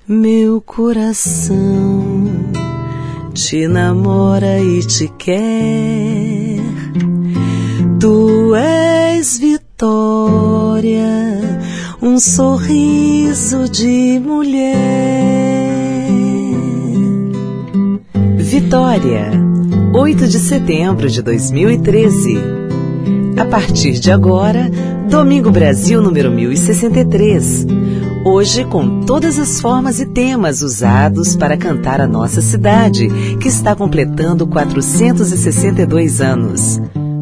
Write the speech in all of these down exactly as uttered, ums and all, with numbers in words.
Meu coração te namora e te quer. Tu és Vitória, um sorriso de mulher. Vitória, oito de setembro de dois mil e treze. A partir de agora, Domingo Brasil número mil e sessenta e três. Hoje com todas as formas e temas usados para cantar a nossa cidade, que está completando quatrocentos e sessenta e dois anos.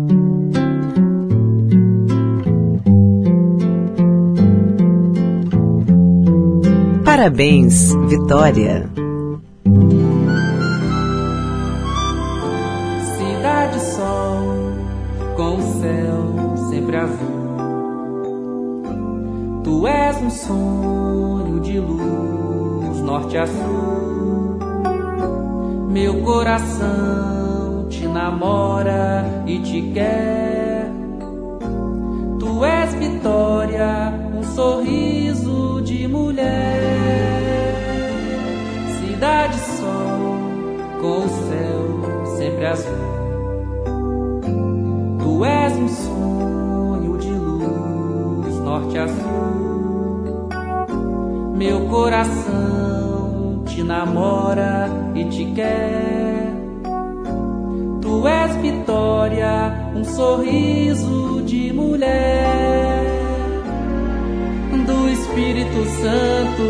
Parabéns, Vitória! Cidade Sol, com o céu sempre azul. Tu és um sonho de luz, norte a sul. Meu coração te namora e te quer. Tu és Vitória, um sorriso de mulher. Cidade Sol, com o céu sempre azul. Tu és um sonho de luz, norte a sul. Meu coração te namora e te quer. Tu és Vitória, um sorriso de mulher. Do Espírito Santo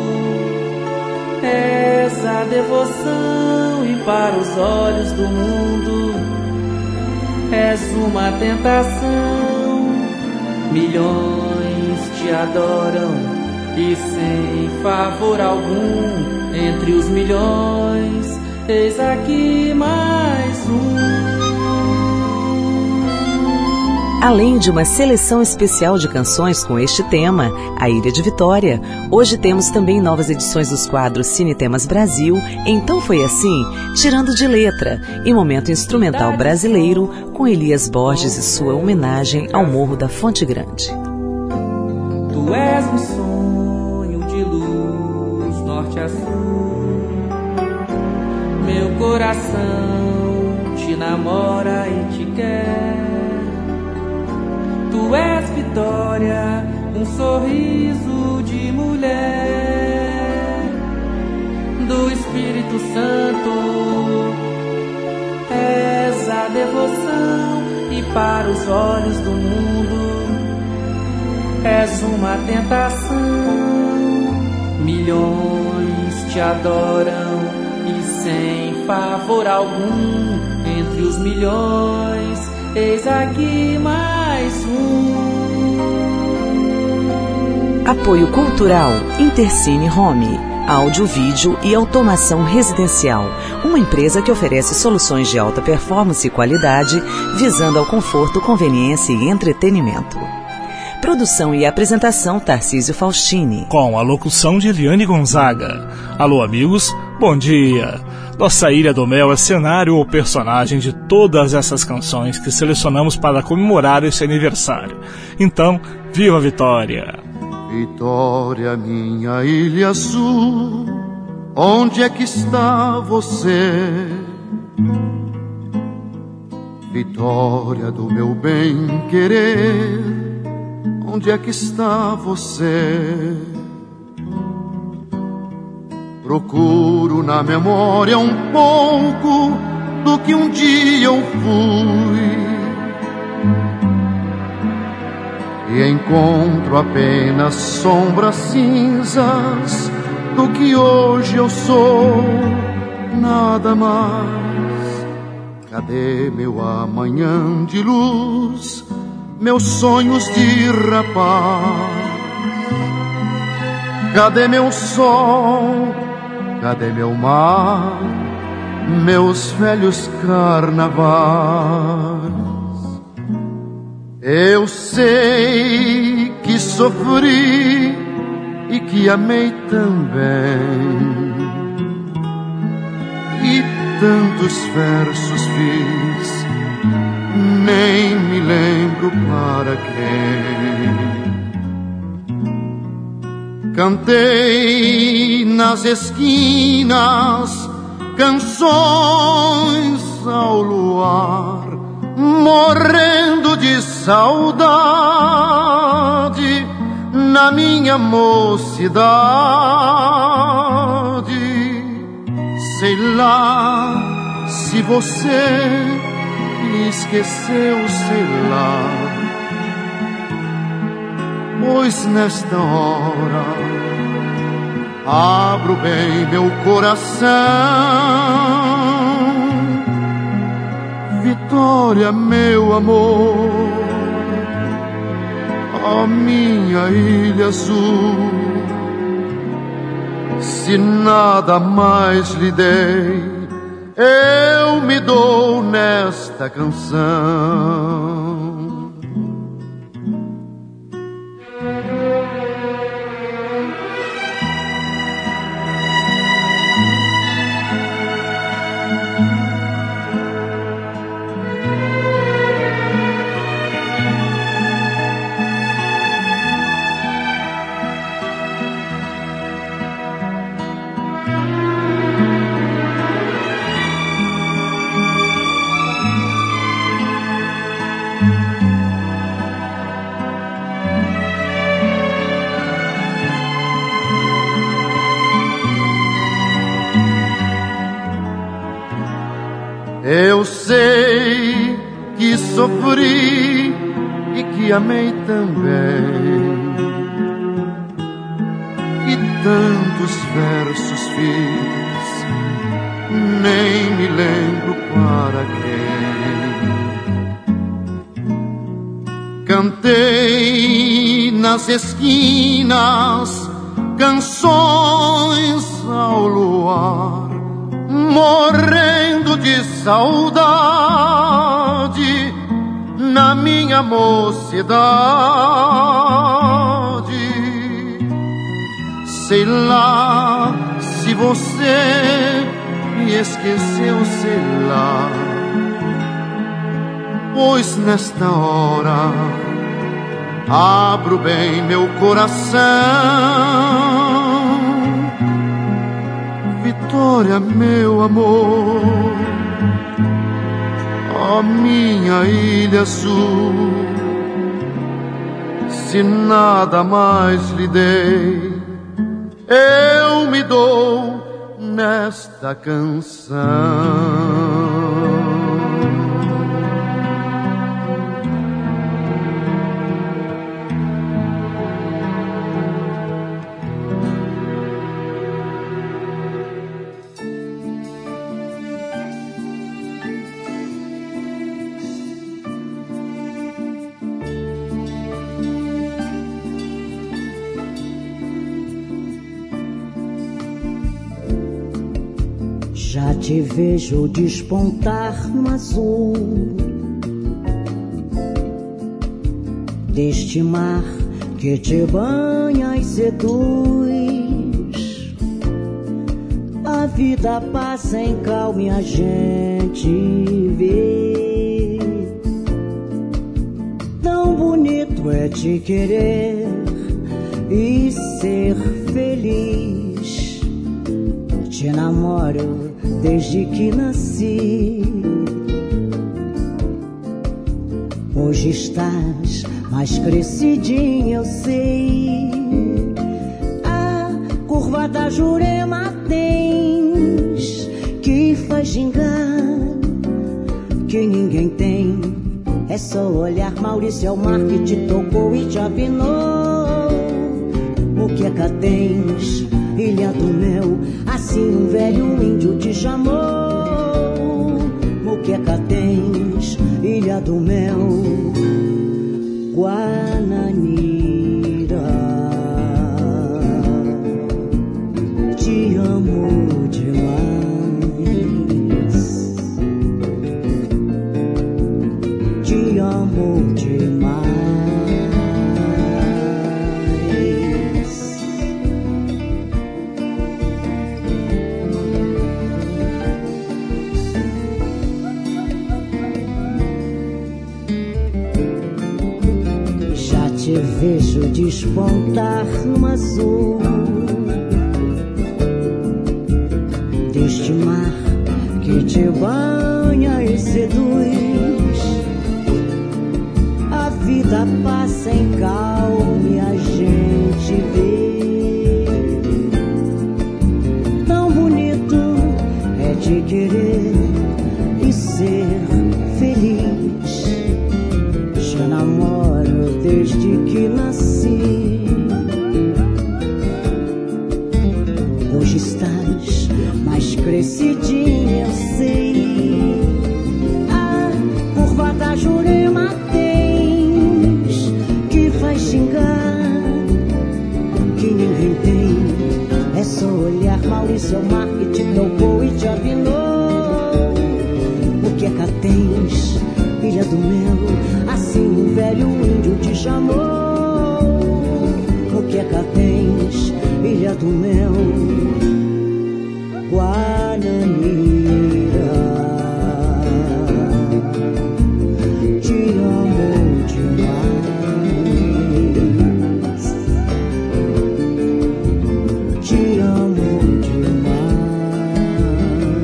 és a devoção, e para os olhos do mundo és uma tentação. Milhões te adoram e sem favor algum, entre os milhões, eis aqui mais um. Além de uma seleção especial de canções com este tema, A Ilha de Vitória, hoje temos também novas edições dos quadros Cine Temas Brasil, Então Foi Assim, Tirando de Letra, e Momento Instrumental Brasileiro, com Elias Borges e sua homenagem ao Morro da Fonte Grande. Tu és um sonho de luz, norte a sul. Meu coração te namora e te quer. Tu és Vitória, um sorriso de mulher. Do Espírito Santo és a devoção, e para os olhos do mundo és uma tentação. Milhões te adoram e sem favor algum, entre os milhões, eis aqui mais um. Apoio Cultural Intercine Home, áudio, vídeo e automação residencial. Uma empresa que oferece soluções de alta performance e qualidade, visando ao conforto, conveniência e entretenimento. Produção e apresentação Tarcísio Faustini. Com a locução de Eliane Gonzaga. Alô, amigos, bom dia! Nossa Ilha do Mel é cenário ou personagem de todas essas canções que selecionamos para comemorar esse aniversário. Então, viva a Vitória! Vitória, minha ilha azul, onde é que está você? Vitória do meu bem-querer, onde é que está você? Procuro na memória um pouco do que um dia eu fui, e encontro apenas sombras cinzas do que hoje eu sou, nada mais. Cadê meu amanhã de luz, meus sonhos de rapaz? Cadê meu sol, cadê meu mar, meus velhos carnavais? Eu sei que sofri e que amei também, e tantos versos fiz, nem me lembro para quem. Cantei nas esquinas canções ao luar, morrendo de saudade na minha mocidade. Sei lá se você me esqueceu, sei lá, pois nesta hora abro bem meu coração. Vitória, meu amor, ó minha ilha azul, se nada mais lhe dei, eu me dou nesta canção. Eu sei que sofri e que amei também, e tantos versos fiz, nem me lembro para quem. Cantei nas esquinas canções ao luar, morrendo de saudade na minha mocidade. Sei lá se você me esqueceu, sei lá, pois nesta hora abro bem meu coração. Vitória, meu amor, ó minha ilha azul, se nada mais lhe dei, eu me dou nesta canção. Já te vejo despontar no azul deste mar que te banha e seduz. A vida passa em calma e a gente vê. Tão bonito é te querer e ser feliz. Te namoro desde que nasci. Hoje estás mais crescidinha, eu sei. A curva da Jurema tens, que faz gingar, que ninguém tem. É só olhar, Maurício, é o mar que te tocou e te afinou. O que é que tens, Ilha do Mel, assim um velho índio te chamou. Moqueca tens, Ilha do Mel, Guananira, te amo demais, te amo demais. posso despontar no azul deste mar que te banha e seduz. A vida passa em calma e a gente vê. Tão bonito é te querer e ser feliz. Já namoro desde que nasci. Hoje estás mais crescidinha, eu sei. A curva da Jurema tens que faz xingar, que ninguém tem. É só olhar, Maurício Mar que te tocou e te afinou. O que é que tens, ilha do mel? Assim um velho índio te chamou. O que é que tens, ilha do mel? Guananeira, te amo demais, te amo demais,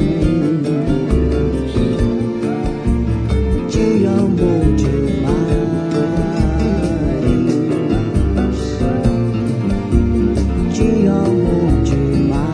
te amo demais, te amo demais.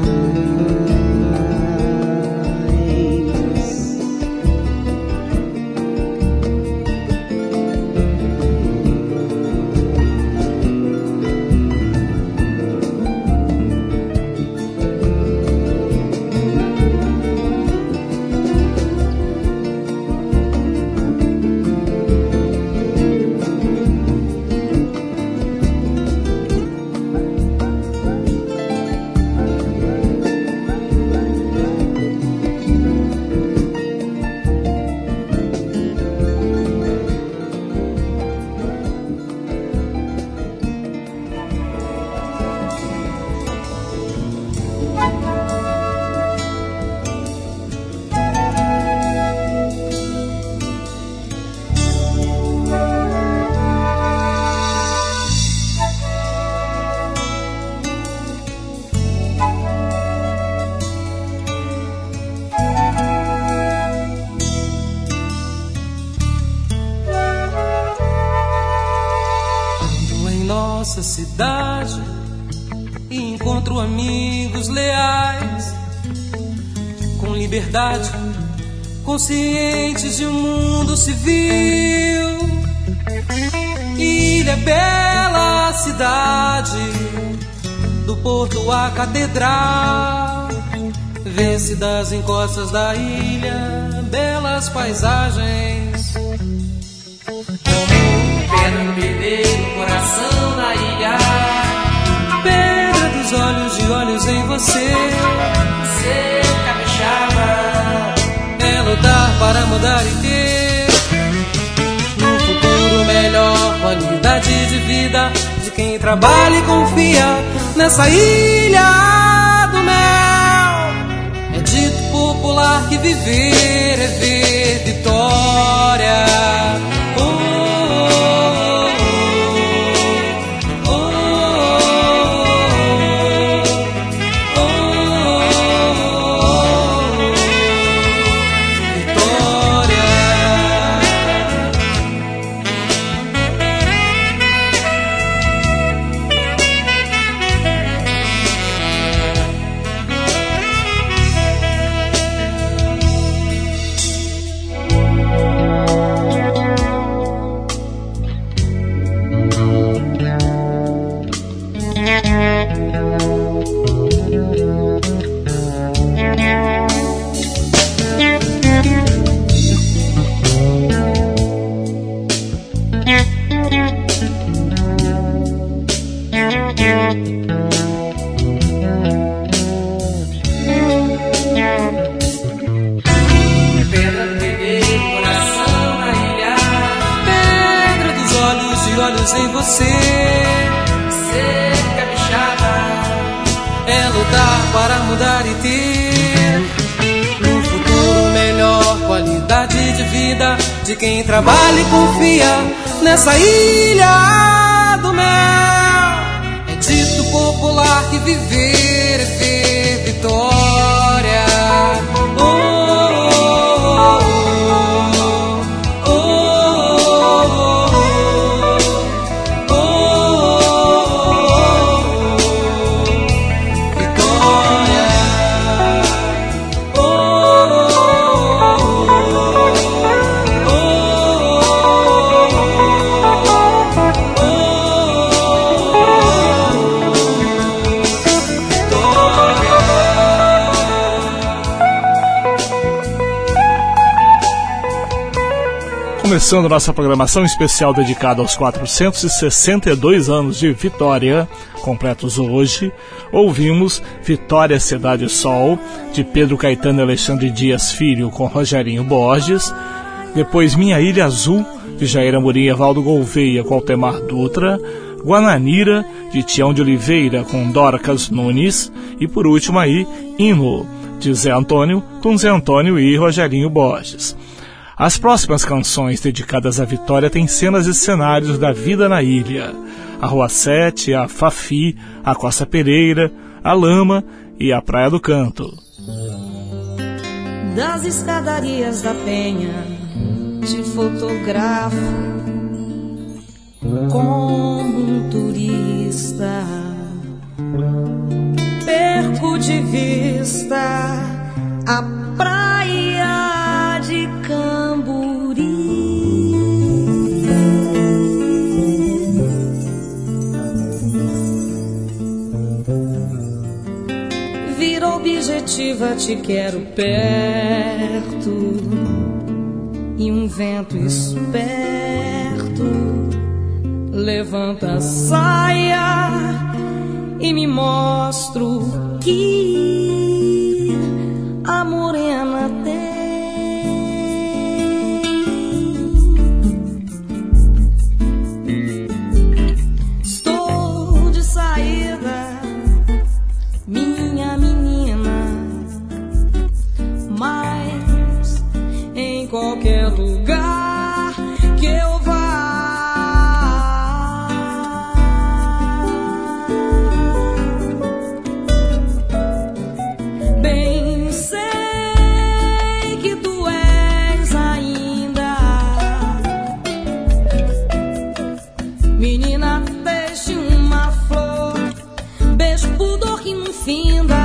Nossa cidade e encontro amigos leais, com liberdade, conscientes de um mundo civil. Ilha é bela cidade, do porto à catedral, vê-se das encostas da ilha belas paisagens. Pedra no bebeiro, coração na ilha. Pedra dos olhos de olhos em você. Ser capixaba é lutar para mudar e ter num futuro melhor, qualidade de vida de quem trabalha e confia nessa ilha do mel. É dito popular que viver é ver vitória. Em você, ser capixaba é lutar para mudar e ter um futuro melhor, qualidade de vida de quem trabalha e confia nessa ilha do mel. É dito popular que viver é ver vitória. Oh, Começando nossa programação especial dedicada aos quatrocentos e sessenta e dois anos de Vitória, completos hoje, ouvimos Vitória Cidade Sol, de Pedro Caetano e Alexandre Dias Filho, com Rogerinho Borges, depois Minha Ilha Azul, de Jair Amorim e Evaldo Gouveia, com Altemar Dutra, Guananira, de Tião de Oliveira, com Dorcas Nunes, e por último aí, Hino, de Zé Antônio, com Zé Antônio e Rogerinho Borges. As próximas canções dedicadas à Vitória têm cenas e cenários da vida na ilha. A Rua Sete, a Fafi, a Costa Pereira, a Lama e a Praia do Canto. Das escadarias da Penha te fotografo como um turista, perco de vista a praia de Camburi. Vira objetiva, te quero perto, e um vento esperto levanta a saia e me mostra o que a morena tem. Estou de saída, minha menina, mas em qualquer lugar que eu vá, bem sei que tu és ainda menina, deixe uma flor, beijo pudor que não finda,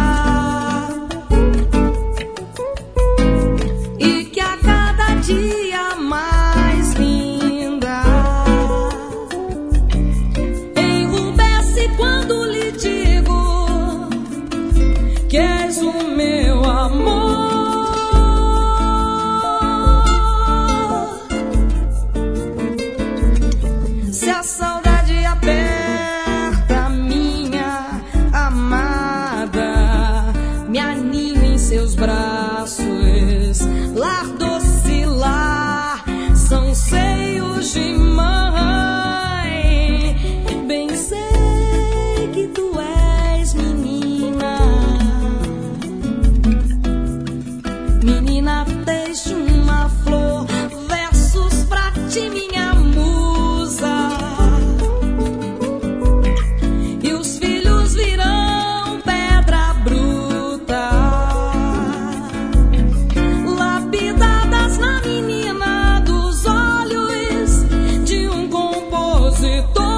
e que a cada dia mais linda enrubesce quando lhe digo que és o meu amor. Se a saudade aperta, minha amada, me aninho em seus braços. Lar doce, lar são seios de mãe. Bem sei que tu és menina, menina, deixe uma flor, versos pra ti, minha musa, e os filhos virão pedra bruta, lapidadas na menina dos olhos de um compositor.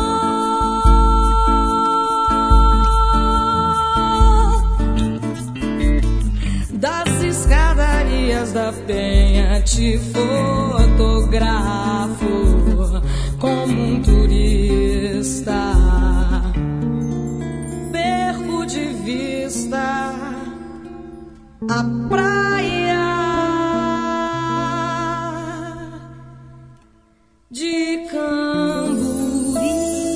Das escadarias da Penha te fotografo como um turista, perco de vista a praia de Camburi.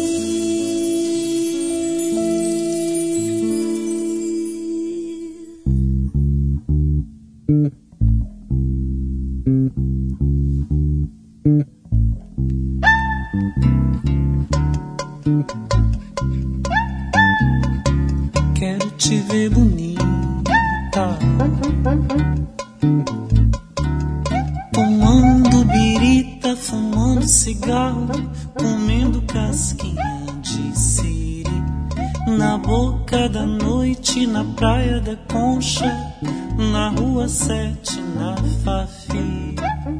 Quero te ver bonita, tomando birita, fumando cigarro, comendo casquinha de Na boca da noite, na praia da Concha, na rua sete, na Fafi.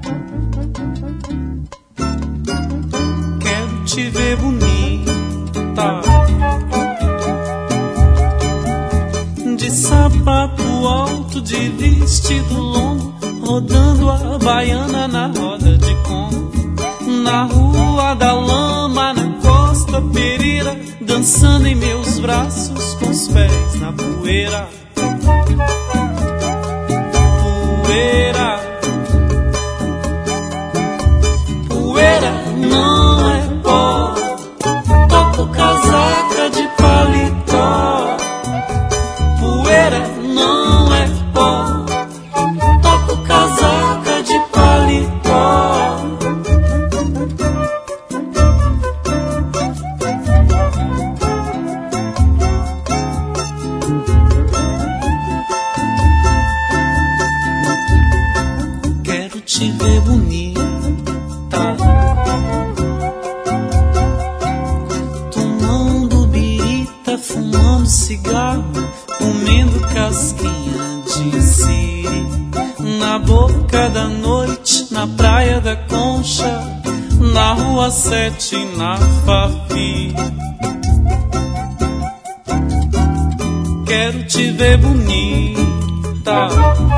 Quero te ver bonita, de sapato alto, de vestido longo, rodando a baiana na roda de Congo. Na rua da lama, na costa Pereira, dançando em meus braços com os pés na poeira. Poeira, poeira não é pó, toco casaca de paletó. Poeira não é pó, toco casaca de paletó. Quero te ver bonita, tomando birita, fumando cigarro, comendo casquinha de siri. Na boca da noite, na praia da Concha, na rua sete, na Fafi. Quero te ver bonita,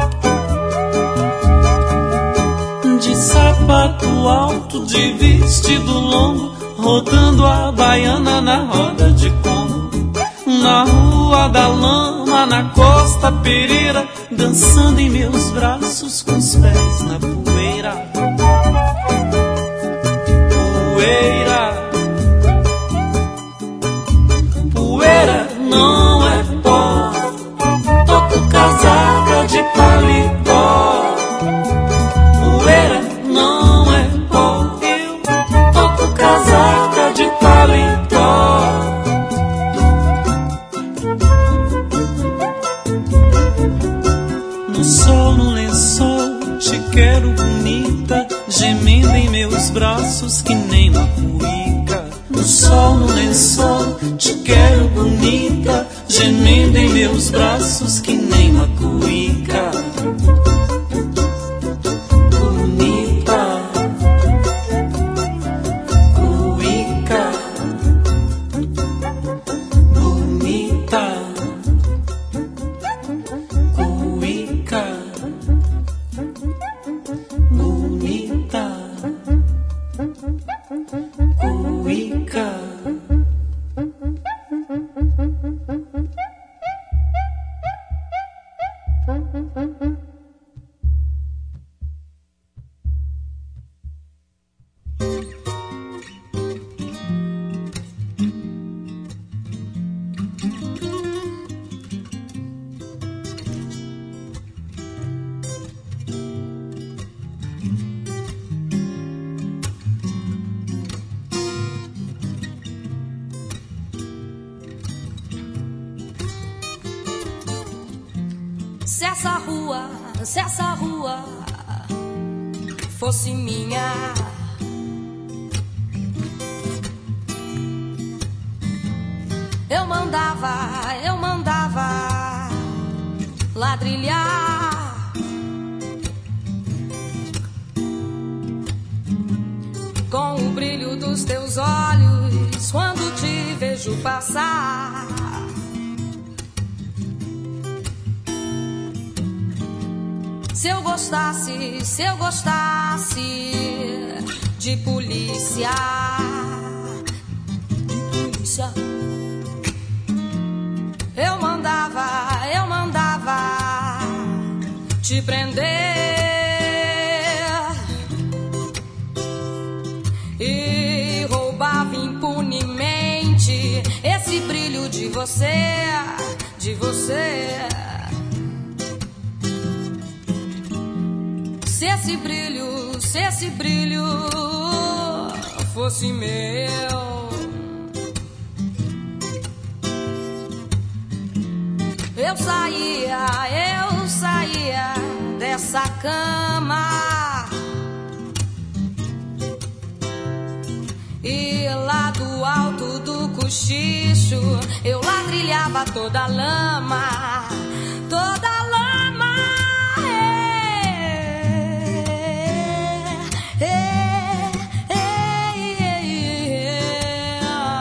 de sapato alto, de vestido longo, rodando a baiana na roda de Congo. Na rua da lama, na costa Pereira, dançando em meus braços com os pés na poeira. Poeira, poeira não é pó, toco casaca de paletó. Poeira não é pó, eu toco casaca de paletó. No sol, no lençol, te quero bonita, gemendo em meus braços que nem uma cuíca. No sol, no lençol, te quero bonita, gemendo em meus braços que nem uma cuíca. Bonita, cuíca, bonita, cuíca, bonita, cuíca. Se essa rua, se essa rua fosse minha, eu mandava, eu mandava ladrilhar. Com o brilho dos teus olhos quando te vejo passar. Se eu gostasse, se eu gostasse de polícia, de polícia, eu mandava, eu mandava te prender e roubava impunemente esse brilho de você, de você. Se esse brilho, se esse brilho fosse meu, eu saía, eu saía dessa cama e lá do alto do cochicho, eu ladrilhava toda a lama, toda a lama. É, é, é, é, é.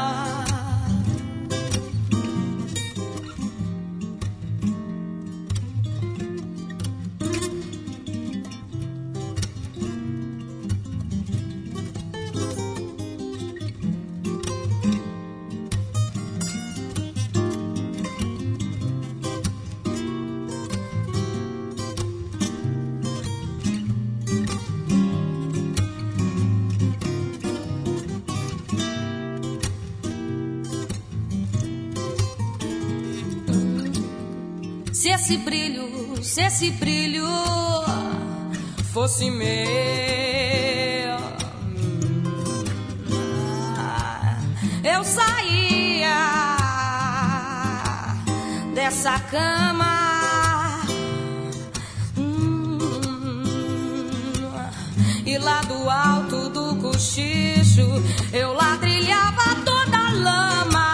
Se esse brilho, se esse brilho fosse meu, eu saía dessa cama e lá do alto do cochicho eu ladrilhava toda a lama.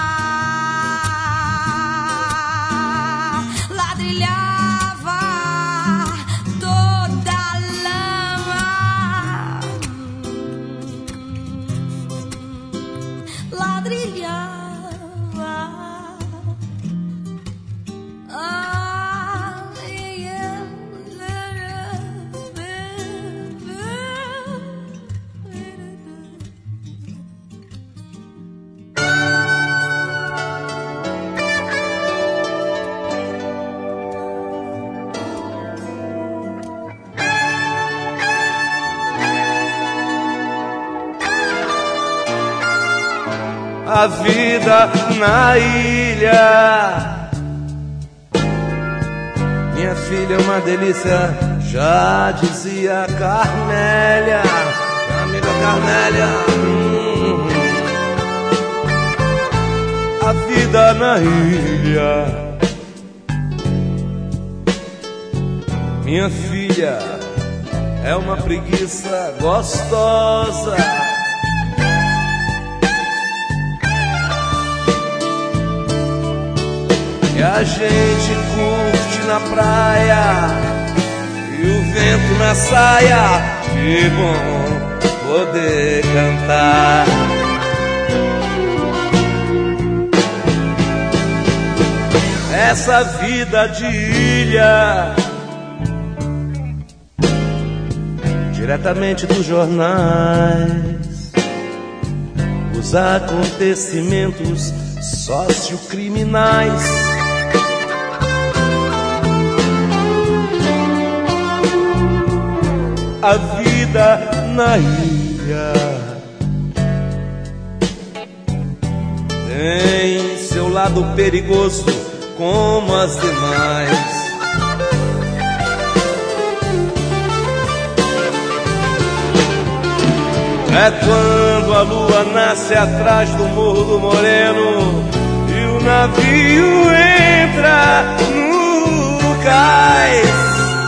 A vida na ilha, minha filha é uma delícia, já dizia Carmélia, amiga Carmélia. Hum. A vida na ilha, minha filha é uma preguiça gostosa. E a gente curte na praia e o vento na saia. Que bom poder cantar. Essa vida de ilha, diretamente dos jornais, os acontecimentos sociocriminais. A vida na ilha tem seu lado perigoso como as demais. É quando a lua nasce atrás do Morro do Moreno e o navio entra no cais.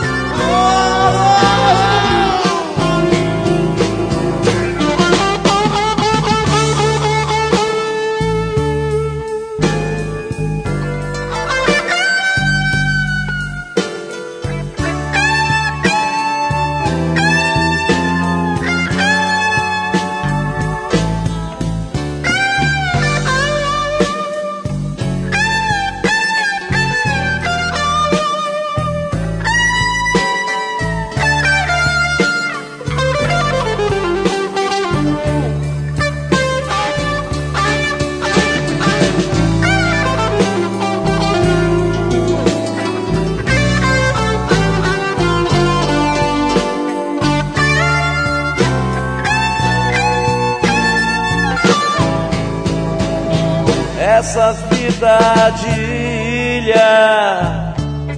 Essa vida de ilha,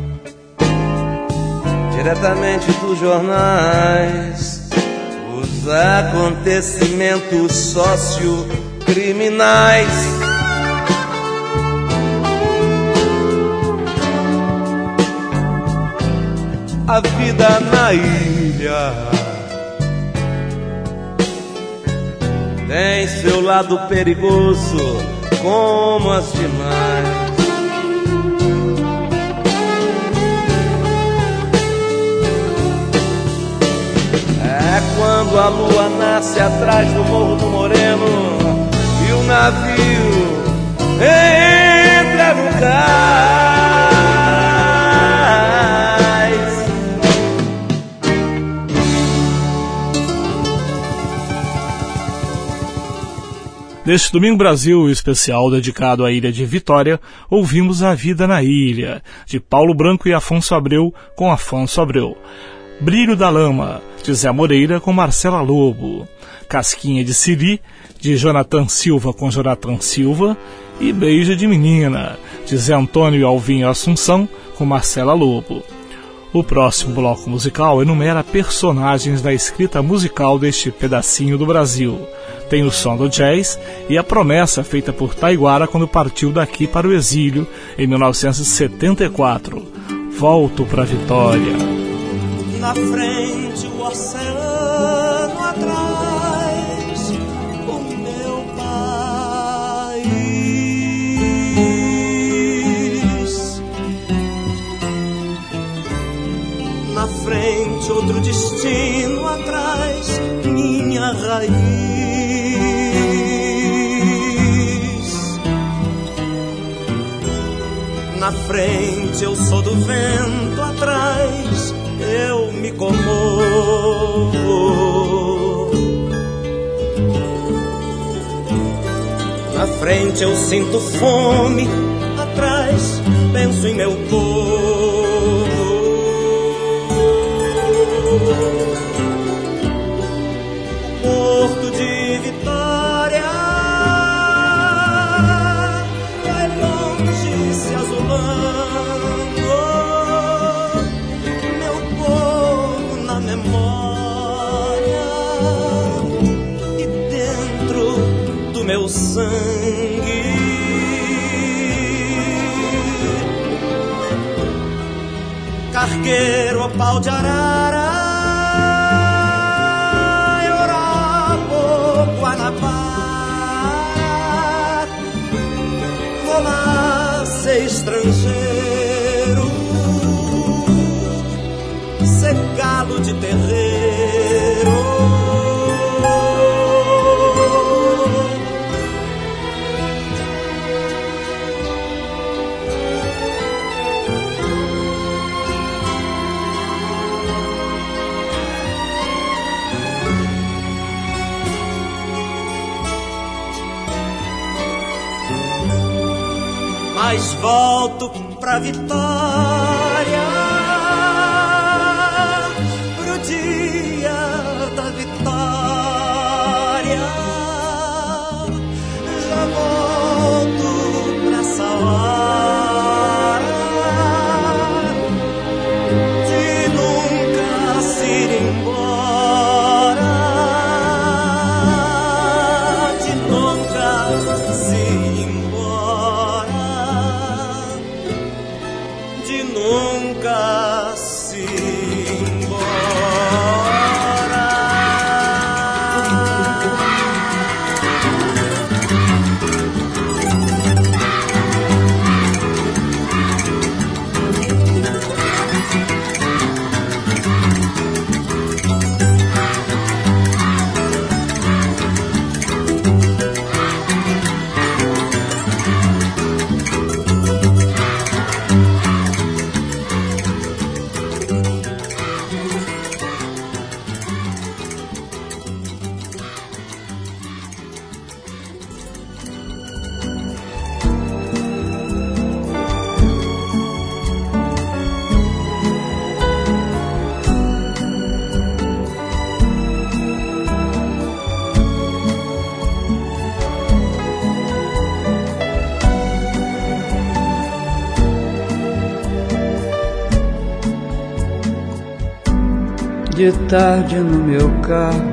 diretamente dos jornais, os acontecimentos sociocriminais. A vida na ilha tem seu lado perigoso como as demais. É quando a lua nasce atrás do Morro do Moreno e o navio entra no cais. Neste Domingo Brasil especial dedicado à ilha de Vitória, ouvimos A Vida na Ilha, de Paulo Branco e Afonso Abreu, com Afonso Abreu. Brilho da Lama, de Zé Moreira, com Marcela Lobo. Casquinha de Siri, de Jonathan Silva, com Jonathan Silva. E Beija de Menina, de Zé Antônio e Alvinho Assunção, com Marcela Lobo. O próximo bloco musical enumera personagens da escrita musical deste pedacinho do Brasil. Tem o som do jazz e a promessa feita por Taiguara quando partiu daqui para o exílio em mil novecentos e setenta e quatro. Volto pra Vitória. Na frente o oceano, atrás o meu país. Na frente outro destino, atrás minha raiz. Na frente eu sou do vento, atrás eu me comovo. Na frente eu sinto fome, atrás penso em meu povo. Porto de Vitória vai longe se azulando. Meu povo na memória e dentro do meu sangue. Cargueiro ou pau de arara, Guanabara, vou lá ser estrangeiro, ser galo de terreiro. Mas volto pra Vitória, pro dia da vitória. Já volto pra essa hora de nunca se ir embora, de nunca se ir embora. Nunca se embora. De tarde no meu carro,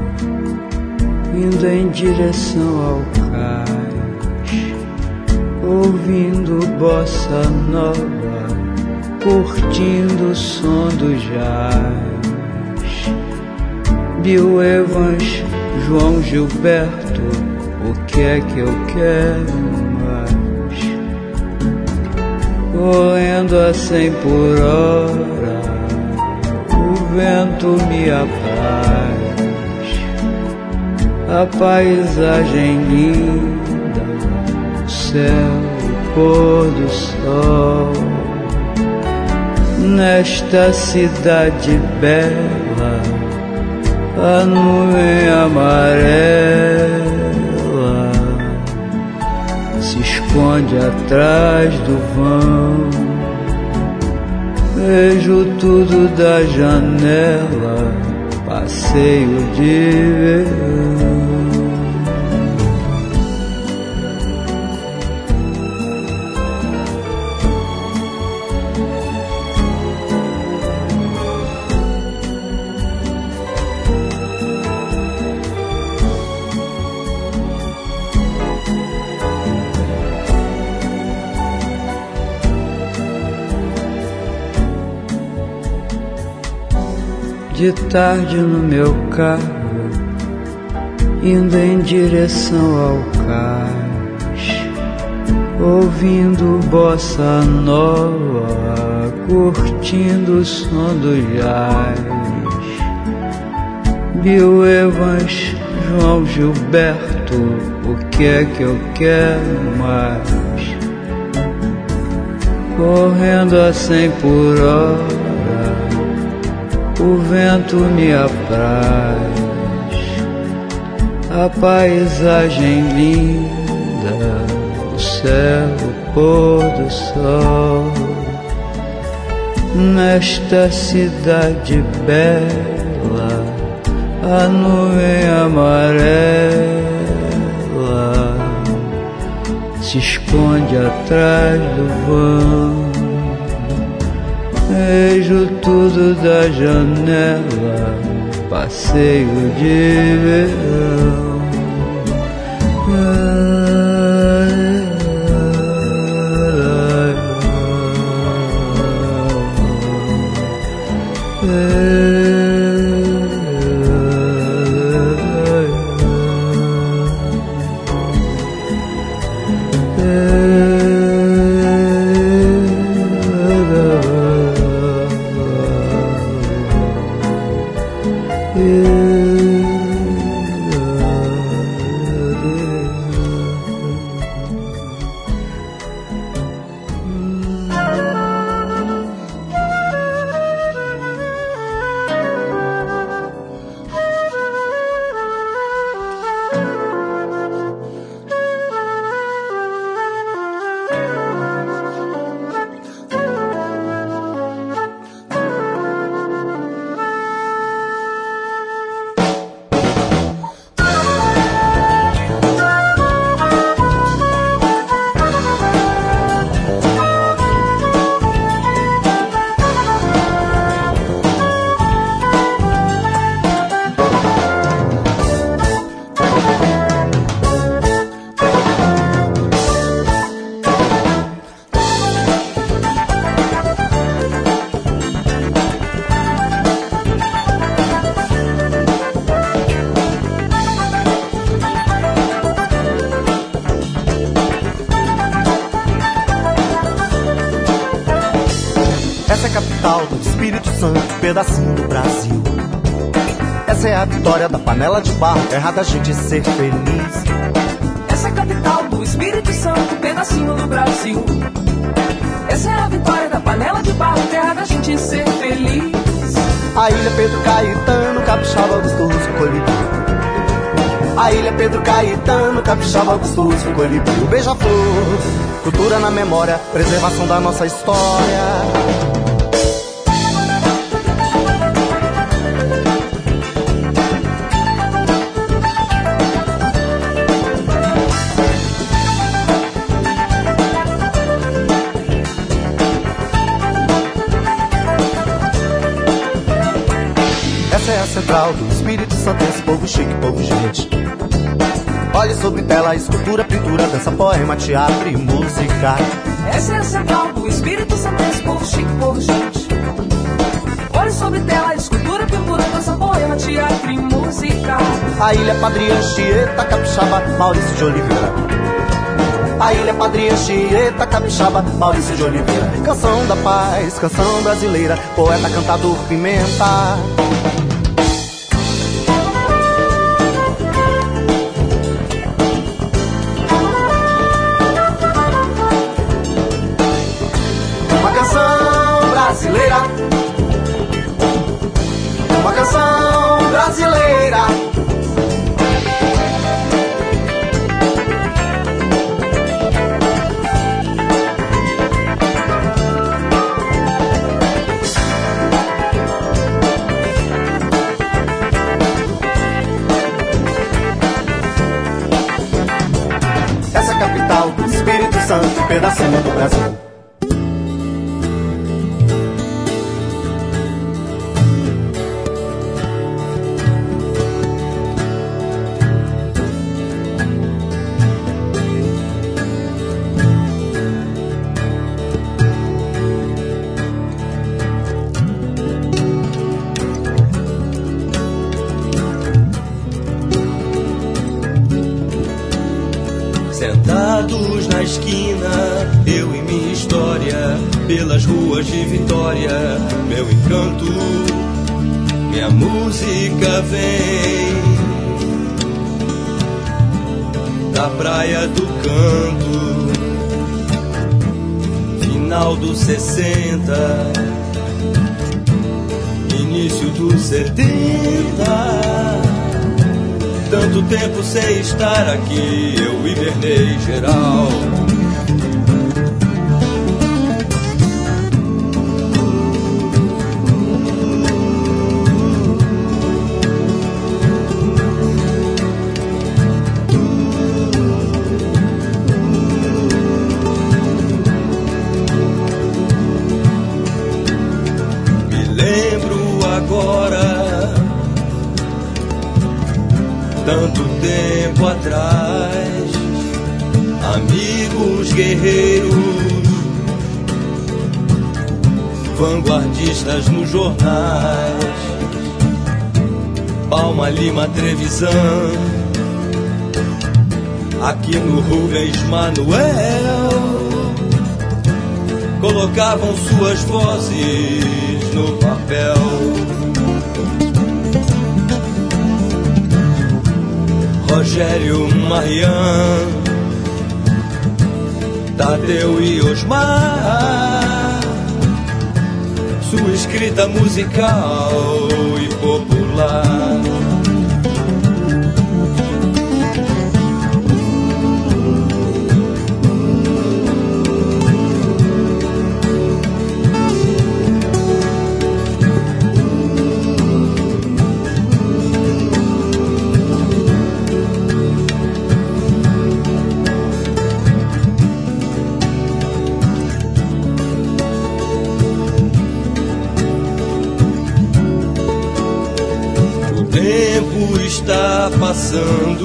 indo em direção ao cais, ouvindo bossa nova, curtindo o som do jazz. Bill Evans, João Gilberto, o que é que eu quero? correndo a cem por hora, o vento me apraz, a paisagem linda, o céu, o pôr do sol, nesta cidade bela, a nuvem amarela se esconde atrás do vão. Vejo tudo da janela, passeio de verão. De tarde no meu carro, indo em direção ao cais, ouvindo bossa nova, curtindo o som do jazz. Bill Evans, João Gilberto, o que é que eu quero mais? Correndo a cem por hora, o vento me apraz, a paisagem linda, o céu, o pôr do sol, nesta cidade bela, a nuvem amarela se esconde atrás do vão. Vejo tudo da janela, passeio de verão. Essa é a capital do Espírito Santo, pedacinho do Brasil. Essa é a vitória da panela de barro, terra da gente ser feliz. Essa é a capital do Espírito Santo, pedacinho do Brasil. Essa é a vitória da panela de barro, terra da gente ser feliz. A ilha Pedro Caetano, capixaba Augusto Lúcio Colibri. A ilha Pedro Caetano, capixaba Augusto Lúcio Colibri. O beija-flor, cultura na memória, preservação da nossa história. Essa é a central do Espírito Santo, esse povo chique, povo gente. Olhe sobre tela, escultura, pintura, dança, poema, teatro e música. Essa é a central do Espírito Santo, esse povo chique, povo gente. Olhe sobre tela, escultura, pintura, dança, poema, teatro e música. A ilha Padre Anchieta, capixaba Maurício de Oliveira. A ilha, Padre Anchieta, capixaba, Maurício de Oliveira. Canção da paz, canção brasileira, poeta, cantador, Pimenta. Uma canção brasileira, uma canção brasileira. Essa é a capital do Espírito Santo, pedacinho do Brasil. Sentados na esquina, eu e minha história, pelas ruas de Vitória, meu encanto, minha música vem da praia do Canto, final dos sessenta, início dos setenta. Tanto tempo sem estar aqui, eu hibernei geral. Me lembro agora, tanto tempo atrás, amigos guerreiros, vanguardistas nos jornais, Palma, Lima, Trevisan, aqui no Rubens Manuel, colocavam suas vozes no papel. Rogério, Marian, Tadeu e Osmar, sua escrita musical e popular. Está passando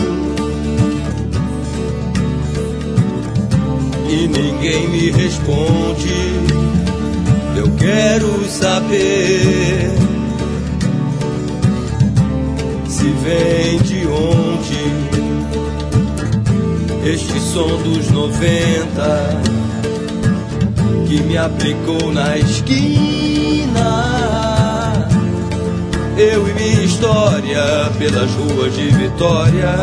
e ninguém me responde. Eu quero saber se vem de onde este som dos noventa que me aplicou na esquina. Eu e minha história pelas ruas de Vitória.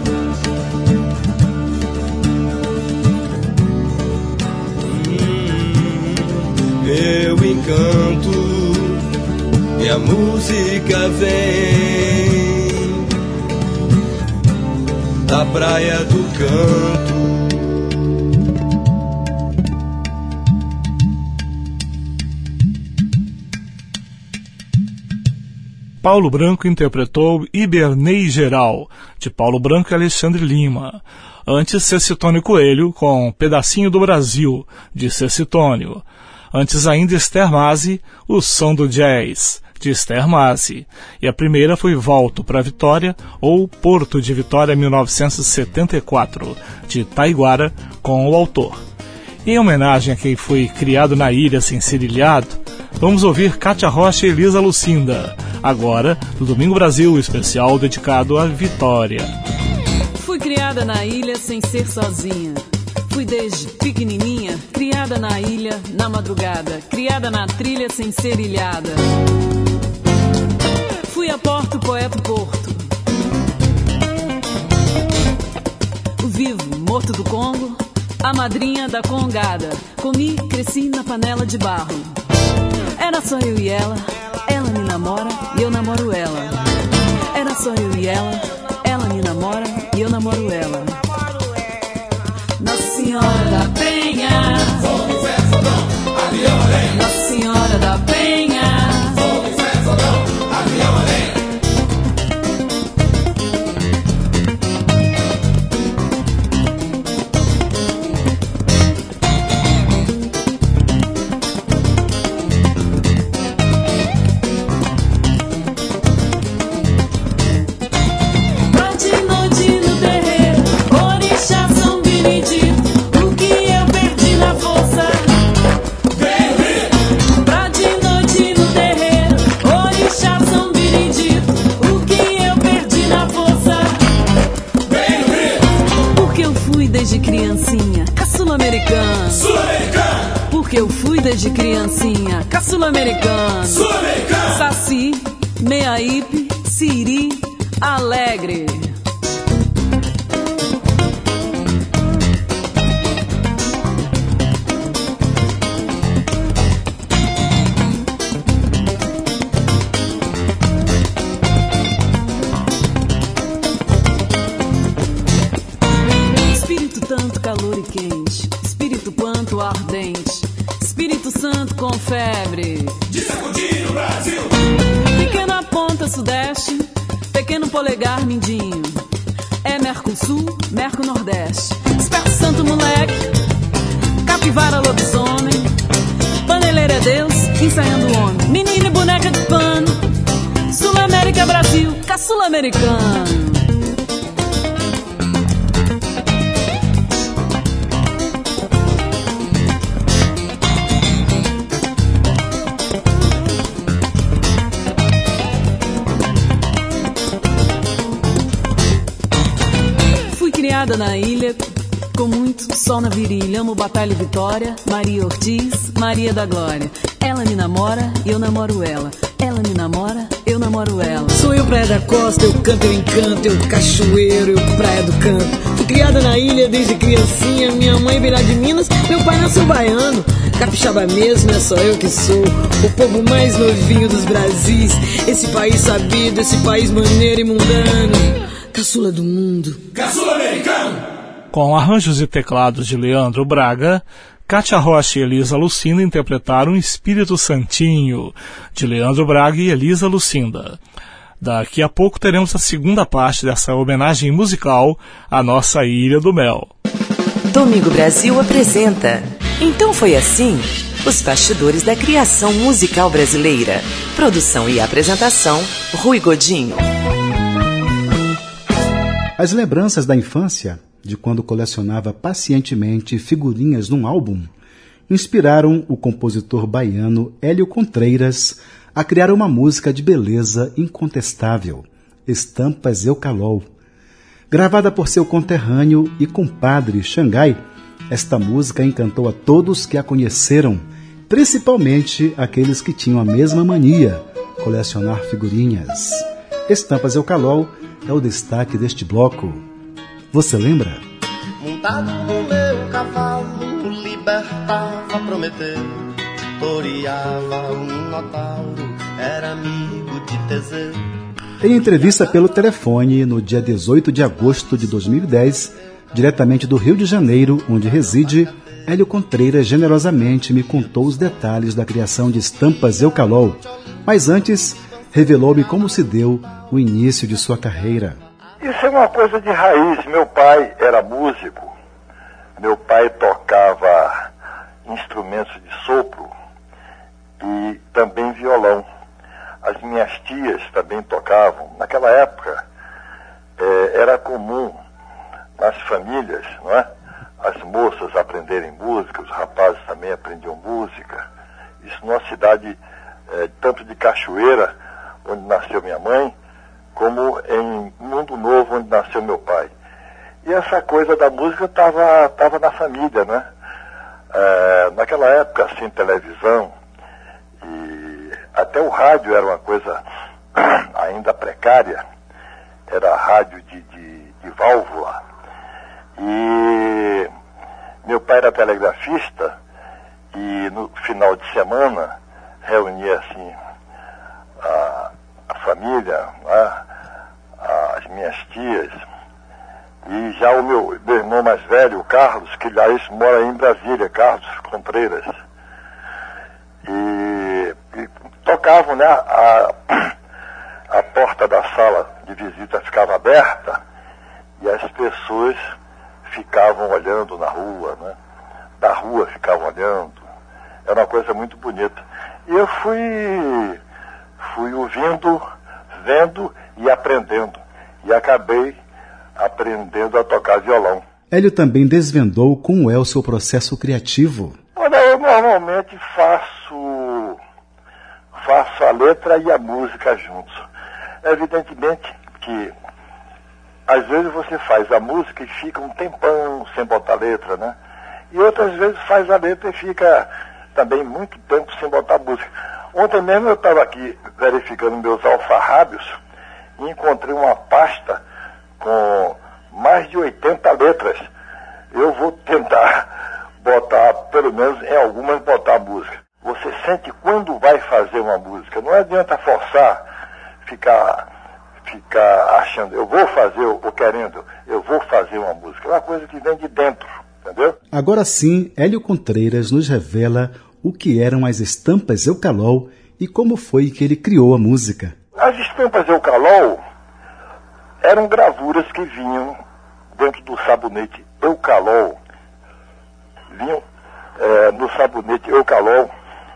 Hum, meu encanto, minha música vem da praia do Canto. Paulo Branco interpretou Hibernei Geral, de Paulo Branco e Alexandre Lima. Antes, Cecitônio Coelho, com Pedacinho do Brasil, de Cecitônio. Antes ainda, Esther Mazi, O Som do Jazz, de Esther Mazi. E a primeira foi Volto para Vitória, ou Porto de Vitória, mil novecentos e setenta e quatro, de Taiguara, com o autor. Em homenagem a quem foi criado na ilha sem ser ilhado, vamos ouvir Cátia Rocha e Elisa Lucinda, agora do Domingo Brasil, especial dedicado à Vitória. Fui criada na ilha sem ser sozinha. fui desde pequenininha, criada na ilha, na madrugada, criada na trilha sem ser ilhada. Fui a Porto, poeta Porto. O vivo, morto do Congo, a madrinha da congada. Comi, cresci na panela de barro. Era só eu e ela, ela me namora e eu namoro ela. Era só eu e ela, ela me namora e eu namoro ela. Nossa Senhora da Penha, Nossa Senhora da Penha, porque eu fui desde criancinha, caçula-americano, Saci, Meaípe, Siri, Alegre. Espírito tanto calor e quente, espírito quanto ardente, Espírito Santo com febre de sacudir o Brasil. Pequena ponta sudeste, pequeno polegar mindinho. É Mercosul, Merco Nordeste. Esperto santo moleque, capivara lobisomem. Paneleiro é Deus, ensaiando o homem. Menina e boneca de pano. Sul-América, Brasil, caçula-americano. Criada na ilha, com muito sol na virilha. Amo Batalha e Vitória, Maria Ortiz, Maria da Glória. Ela me namora e eu namoro ela. Ela me namora, eu namoro ela. Sou eu Praia da Costa, eu canto, eu encanto, eu cachoeiro, eu Praia do Canto. Fui criada na ilha desde criancinha, minha mãe veio lá de Minas, meu pai nasceu baiano. Capixaba mesmo, é só eu que sou o povo mais novinho dos Brasis. Esse país sabido, esse país maneiro e mundano. Caçula do mundo. Caçula americano. Com arranjos e teclados de Leandro Braga, Kátia Rocha e Elisa Lucinda interpretaram Espírito Santinho, de Leandro Braga e Elisa Lucinda. Daqui a pouco teremos a segunda parte dessa homenagem musical à nossa Ilha do Mel. Domingo Brasil apresenta Então Foi Assim, os bastidores da criação musical brasileira. Produção e apresentação, Rui Godinho. As lembranças da infância, de quando colecionava pacientemente figurinhas num álbum, inspiraram o compositor baiano Hélio Contreiras a criar uma música de beleza incontestável, Estampas Eucalol. Gravada por seu conterrâneo e compadre Xangai, esta música encantou a todos que a conheceram, principalmente aqueles que tinham a mesma mania, colecionar figurinhas. Estampas Eucalol é o destaque deste bloco. Você lembra? Montado no meu cavalo, libertava Prometeu, toreava o Minotauro, era amigo de Teseu. Em entrevista pelo telefone no dia dezoito de agosto de dois mil e dez, diretamente do Rio de Janeiro, onde reside, Hélio Contreiras generosamente me contou os detalhes da criação de Estampas Eucalol, mas antes revelou-me como se deu o início de sua carreira. Isso é uma coisa de raiz. Meu pai era músico, meu pai tocava instrumentos de sopro e também violão. As minhas tias também tocavam. Naquela época é, era comum nas famílias, não é? As moças aprenderem música, os rapazes também aprendiam música. Isso numa cidade é, tanto de Cachoeira, onde nasceu minha mãe, como em Mundo Novo, onde nasceu meu pai. E essa coisa da música estava tava na família, né? É, naquela época, sem televisão, e até o rádio era uma coisa ainda precária, era rádio de, de, de válvula. E meu pai era telegrafista e no final de semana reunia assim a, a família, né? As minhas tias, e já o meu, meu irmão mais velho, o Carlos, que aliás mora em Brasília, Carlos Contreiras, e, e tocavam, né, a, a porta da sala de visita ficava aberta e as pessoas ficavam olhando na rua, né, da rua ficavam olhando, era uma coisa muito bonita. E eu fui, fui ouvindo, vendo e aprendendo, e acabei aprendendo a tocar violão. Hélio também desvendou como é o seu processo criativo. Olha, eu normalmente faço, faço a letra e a música juntos. Evidentemente que às vezes você faz a música e fica um tempão sem botar letra, né? E outras vezes faz a letra e fica também muito tempo sem botar música. Ontem mesmo eu estava aqui verificando meus alfarrábios e encontrei uma pasta com mais de oitenta letras. Eu vou tentar botar, pelo menos em algumas, botar música. Você sente quando vai fazer uma música. Não adianta forçar, ficar, ficar achando, eu vou fazer, ou querendo, eu vou fazer uma música. É uma coisa que vem de dentro, entendeu? Agora sim, Hélio Contreiras nos revela o que eram as estampas Eucalol e como foi que ele criou a música. As estampas Eucalol eram gravuras que vinham dentro do sabonete Eucalol. Vinham é, no sabonete Eucalol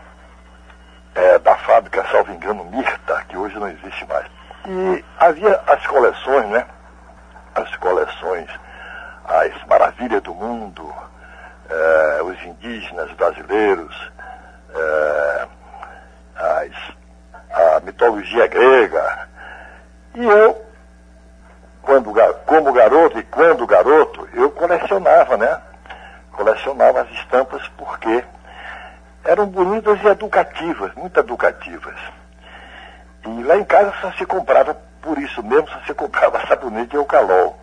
é, da fábrica, salvo engano, Mirta, que hoje não existe mais. E havia as coleções, né? As coleções, as maravilhas do mundo, é, os indígenas brasileiros, é, as, a mitologia grega. E eu, quando, como garoto e quando garoto, eu colecionava, né? Colecionava as estampas porque eram bonitas e educativas, muito educativas. E lá em casa só se comprava, por isso mesmo, só se comprava sabonete Eucalol.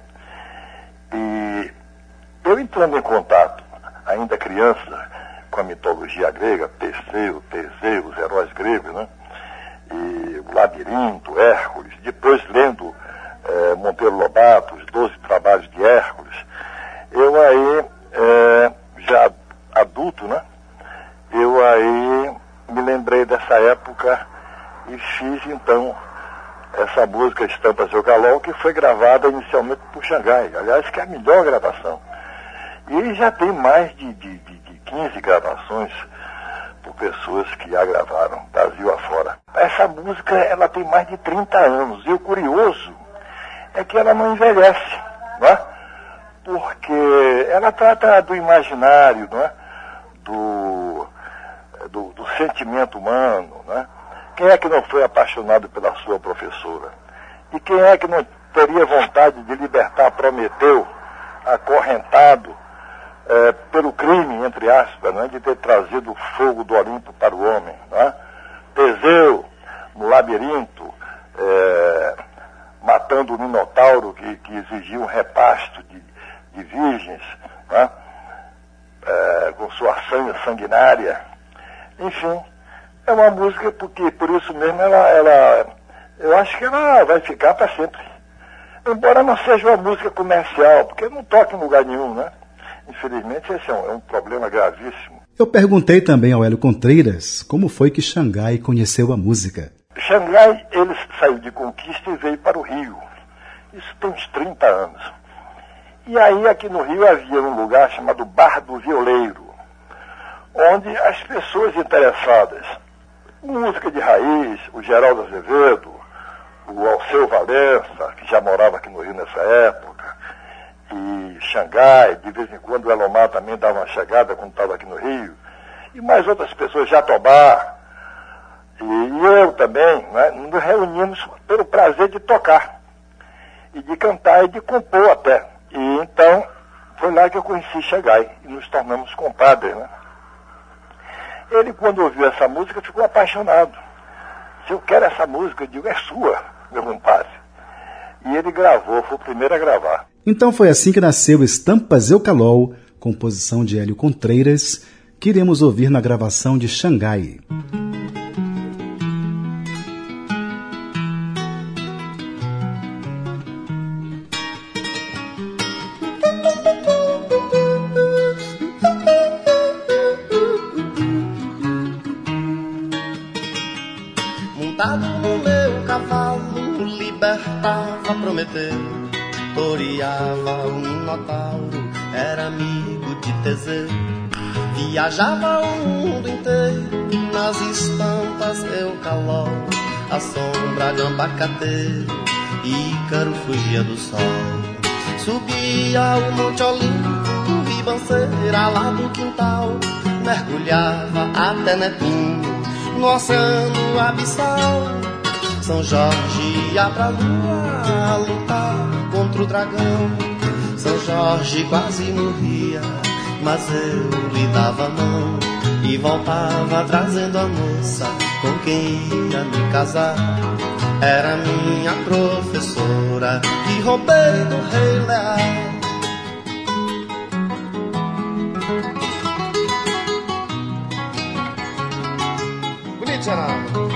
E eu entrando em contato, ainda criança, com a mitologia grega, Perseu, Teseu, os heróis gregos, né? E o Labirinto, Hércules, depois lendo É, Monteiro Lobato, os doze trabalhos de Hércules, eu aí, é, já adulto, né, eu aí me lembrei dessa época e fiz então essa música Estampas Eucalol, que foi gravada inicialmente por Xangai, aliás, que é a melhor gravação. E já tem mais de, de, de, de quinze gravações por pessoas que a gravaram, Brasil afora. Essa música, ela tem mais de trinta anos, e o curioso é que ela não envelhece, não é? Porque ela trata do imaginário, não é? do, do, do sentimento humano, não é? Quem é que não foi apaixonado pela sua professora? E quem é que não teria vontade de libertar Prometeu, acorrentado é, pelo crime, entre aspas, não é? De ter trazido o fogo do Olimpo para o homem, não é? Teseu, no labirinto, é, matando o Minotauro que, que exigia um repasto de, de virgens, né? É, com sua sangue sanguinária. Enfim, é uma música porque, por isso mesmo, ela, ela, eu acho que ela vai ficar para sempre. Embora não seja uma música comercial, porque não toca em lugar nenhum, né? Infelizmente, esse é um, é um problema gravíssimo. Eu perguntei também ao Hélio Contreiras como foi que Xangai conheceu a música. Xangai, ele saiu de Conquista e veio para o Rio. Isso tem uns trinta anos. E aí, aqui no Rio, havia um lugar chamado Bar do Violeiro, onde as pessoas interessadas em música de raiz, o Geraldo Azevedo, o Alceu Valença, que já morava aqui no Rio nessa época, e Xangai, de vez em quando o Elomar também dava uma chegada quando estava aqui no Rio, e mais outras pessoas, Jatobá, e eu também, né, nos reunimos pelo prazer de tocar, e de cantar e de compor até. E então, foi lá que eu conheci Xangai e nos tornamos compadres, né? Ele, quando ouviu essa música, ficou apaixonado. Se eu quero essa música, eu digo, é sua, meu compadre. E ele gravou, foi o primeiro a gravar. Então foi assim que nasceu Estampas Eucalol, composição de Hélio Contreiras, que iremos ouvir na gravação de Xangai. Montado no meu cavalo, libertava Prometeu, toreava o Minotauro, era amigo de Teseu. Viajava o mundo inteiro nas estampas Eucalol, a sombra de um abacateiro, Ícaro fugia do sol. Subia o Monte Olimpo, ribanceira lá do quintal, mergulhava até Netuno, no oceano abissal. São Jorge ia pra lua lutar contra o dragão. São Jorge quase morria, mas eu lhe dava a mão e voltava trazendo a moça com quem ia me casar. Era minha professora que roubei do Rei Lear. Bonito, Geraldo.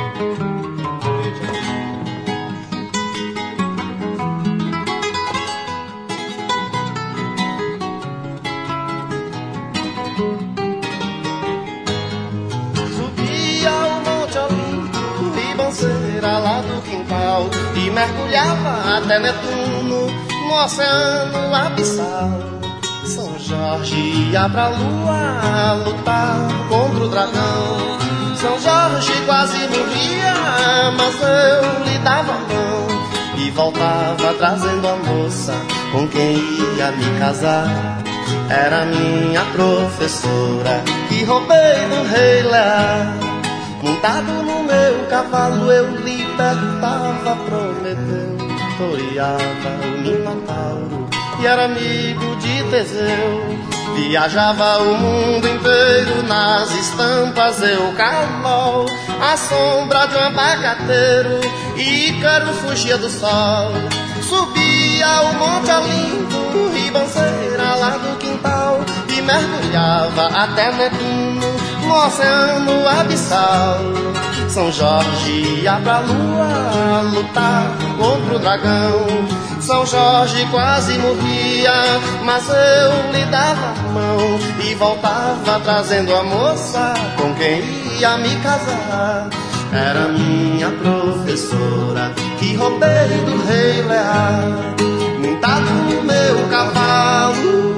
Lá do quintal e mergulhava até Netuno, no oceano abissal. São Jorge ia pra lua lutar contra o dragão. São Jorge quase morria, mas eu lhe dava a mão e voltava trazendo a moça com quem ia me casar. Era minha professora que roubei do Rei Lear. Montado no meu cavalo eu libertava Prometeu, toreava o Minotauro e era amigo de Teseu. Viajava o mundo inteiro nas estampas Eucalol, a sombra de um abacateiro, Ícaro fugia do sol. Subia o Monte Olimpo, ribanceira lá do quintal, e mergulhava até Netuno, no oceano abissal. São Jorge ia pra lua lutar contra o dragão. São Jorge quase morria, mas eu lhe dava a mão e voltava trazendo a moça com quem ia me casar. Era minha professora que roubei do Rei Lear, montado no meu cavalo.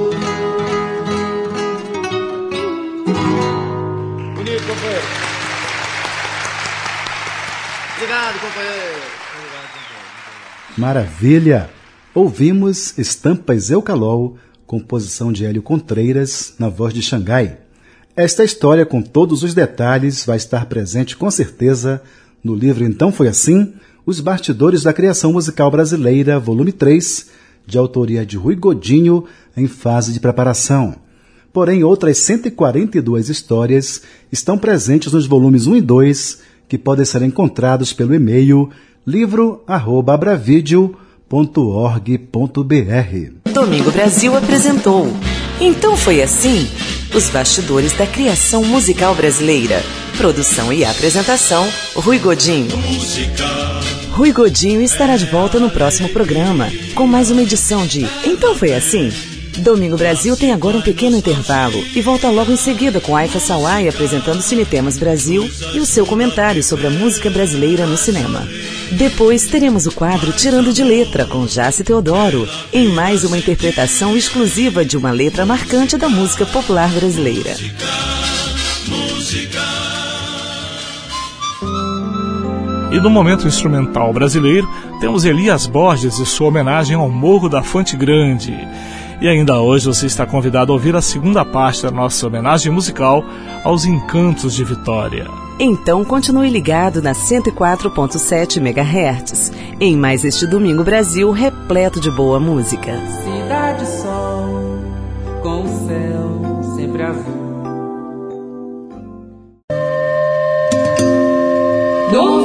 Bonito, companheiro. Obrigado, companheiro. Maravilha! Ouvimos Estampas Eucalol, composição de Hélio Contreiras, na voz de Xangai. Esta história, com todos os detalhes, vai estar presente com certeza no livro Então Foi Assim, Os Bastidores da Criação Musical Brasileira, volume três, de autoria de Rui Godinho, em fase de preparação. Porém, outras cento e quarenta e duas histórias estão presentes nos volumes um e dois, que podem ser encontrados pelo e-mail livro arroba abravideo ponto org ponto br. Domingo Brasil apresentou Então Foi Assim, os bastidores da criação musical brasileira. Produção e apresentação, Rui Godinho. Rui Godinho estará de volta no próximo programa, com mais uma edição de Então Foi Assim. Domingo Brasil tem agora um pequeno intervalo e volta logo em seguida com Aifa Sawai apresentando Cinetemas Brasil e o seu comentário sobre a música brasileira no cinema. Depois teremos o quadro Tirando de Letra com Jace Teodoro, em mais uma interpretação exclusiva de uma letra marcante da música popular brasileira. E no momento instrumental brasileiro, temos Elias Borges e sua homenagem ao Morro da Fonte Grande. E ainda hoje você está convidado a ouvir a segunda parte da nossa homenagem musical aos Encantos de Vitória. Então continue ligado na cento e quatro ponto sete megahertz, em mais este Domingo Brasil repleto de boa música. Cidade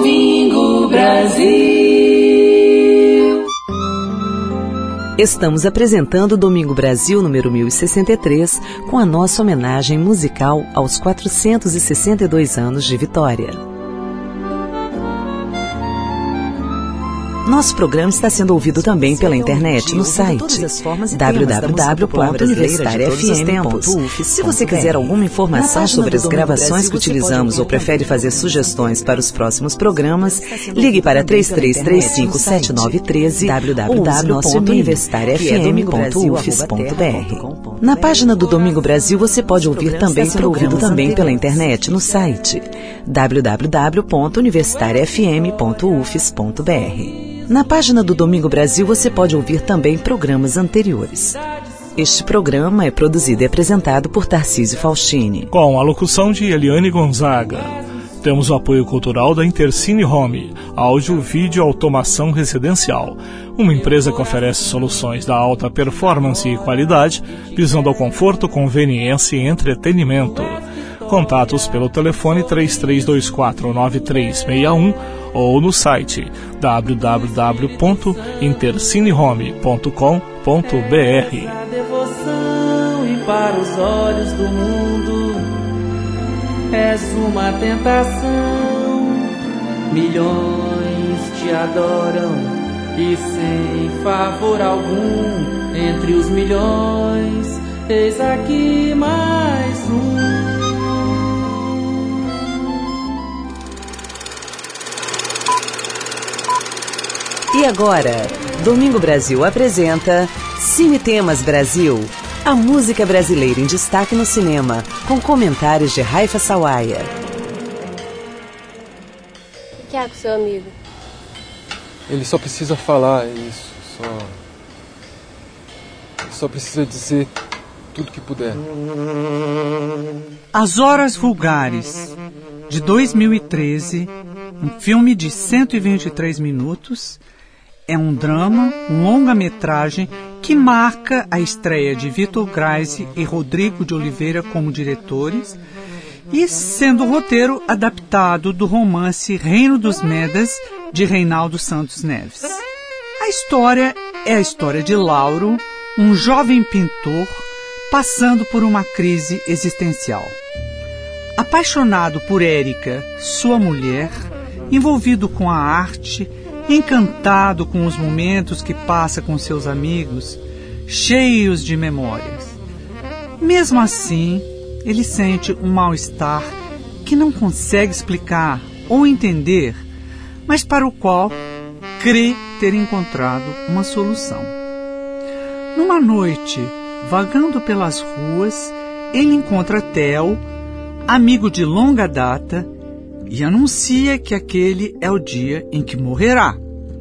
Domingo Brasil. Estamos apresentando o Domingo Brasil número mil e sessenta e três com a nossa homenagem musical aos quatrocentos e sessenta e dois anos de Vitória. Nosso programa está sendo ouvido também pela internet no site w w w ponto universitária f m ponto u f s ponto b r. Se você quiser alguma informação sobre as gravações que utilizamos ou prefere fazer sugestões para os próximos programas, ligue para três três três cinco sete nove um três ou use nosso e-mail universitária f m ponto u f s ponto b r. Na página do Domingo Brasil você pode ouvir também ser ouvido também pela internet no site w w w ponto universitária f m ponto u f s ponto b r. Na página do Domingo Brasil você pode ouvir também programas anteriores. Este programa é produzido e apresentado por Tarcísio Faustini, com a locução de Eliane Gonzaga. Temos o apoio cultural da Intercine Home, áudio, vídeo, automação residencial. Uma empresa que oferece soluções da alta performance e qualidade, visando ao conforto, conveniência e entretenimento. Contatos pelo telefone três três dois quatro nove três seis um ou no site w w w ponto intercinehome ponto com ponto b r. A devoção e para os olhos do mundo és uma tentação. Milhões te adoram e sem favor algum entre os milhões eis aqui mais um. E agora, Domingo Brasil apresenta Cine Temas Brasil, a música brasileira em destaque no cinema, com comentários de Raifa Sawaia. O que é com seu amigo? Ele só precisa falar isso, só... Só precisa dizer tudo que puder. As Horas Vulgares, de dois mil e treze, um filme de cento e vinte e três minutos... É um drama, um longa-metragem que marca a estreia de Vitor Grace e Rodrigo de Oliveira como diretores e sendo o roteiro adaptado do romance Reino dos Medas, de Reinaldo Santos Neves. A história é a história de Lauro, um jovem pintor passando por uma crise existencial. Apaixonado por Érica, sua mulher, envolvido com a arte, encantado com os momentos que passa com seus amigos, cheios de memórias. Mesmo assim, ele sente um mal-estar que não consegue explicar ou entender, mas para o qual crê ter encontrado uma solução. Numa noite, vagando pelas ruas, ele encontra Theo, amigo de longa data, e anuncia que aquele é o dia em que morrerá.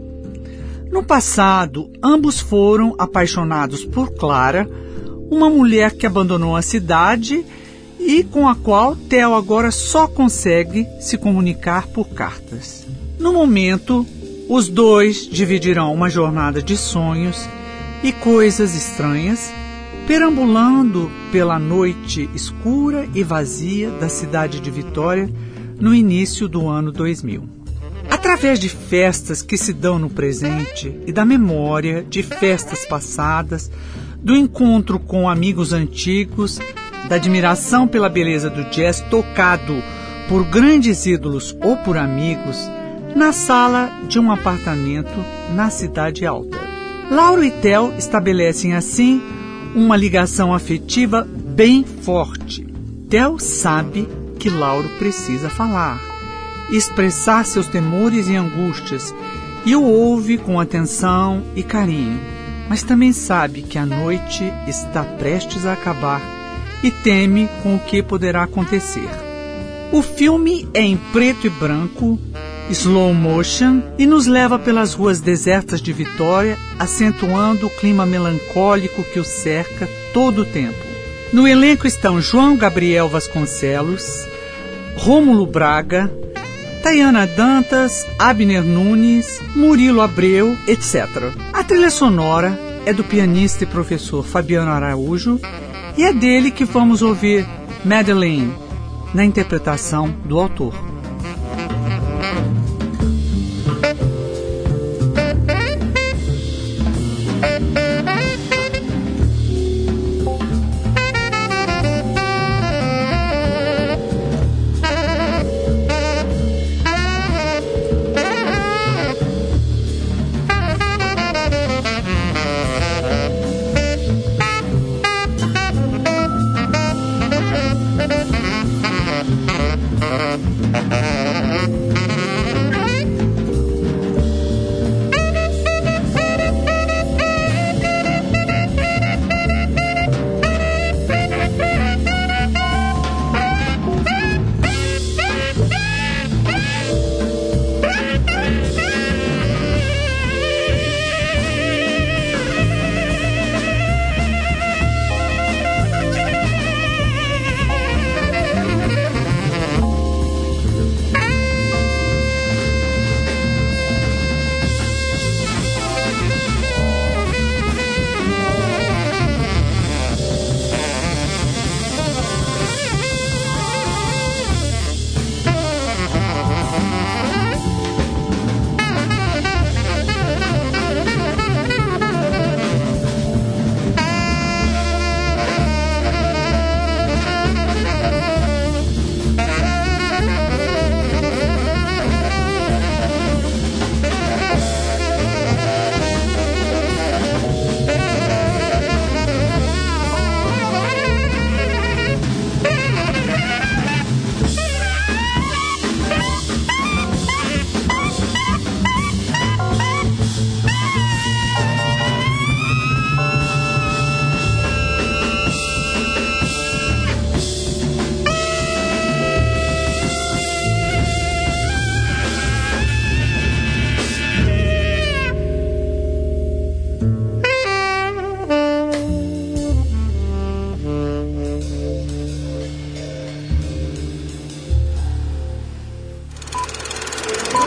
No passado, ambos foram apaixonados por Clara, uma mulher que abandonou a cidade e com a qual Theo agora só consegue se comunicar por cartas. No momento, os dois dividirão uma jornada de sonhos e coisas estranhas, perambulando pela noite escura e vazia da cidade de Vitória, no início do ano dois mil. Através de festas que se dão no presente e da memória de festas passadas, do encontro com amigos antigos, da admiração pela beleza do jazz tocado por grandes ídolos ou por amigos, na sala de um apartamento na Cidade Alta. Lauro e Theo estabelecem assim uma ligação afetiva bem forte. Theo sabe que Lauro precisa falar, expressar seus temores e angústias, e o ouve com atenção e carinho, mas também sabe que a noite está prestes a acabar e teme com o que poderá acontecer. O filme é em preto e branco, slow motion, e nos leva pelas ruas desertas de Vitória, acentuando o clima melancólico que o cerca todo o tempo. No elenco estão João Gabriel Vasconcelos, Rômulo Braga, Tayana Dantas, Abner Nunes, Murilo Abreu, etcétera. A trilha sonora é do pianista e professor Fabiano Araújo e é dele que vamos ouvir Madeleine, na interpretação do autor.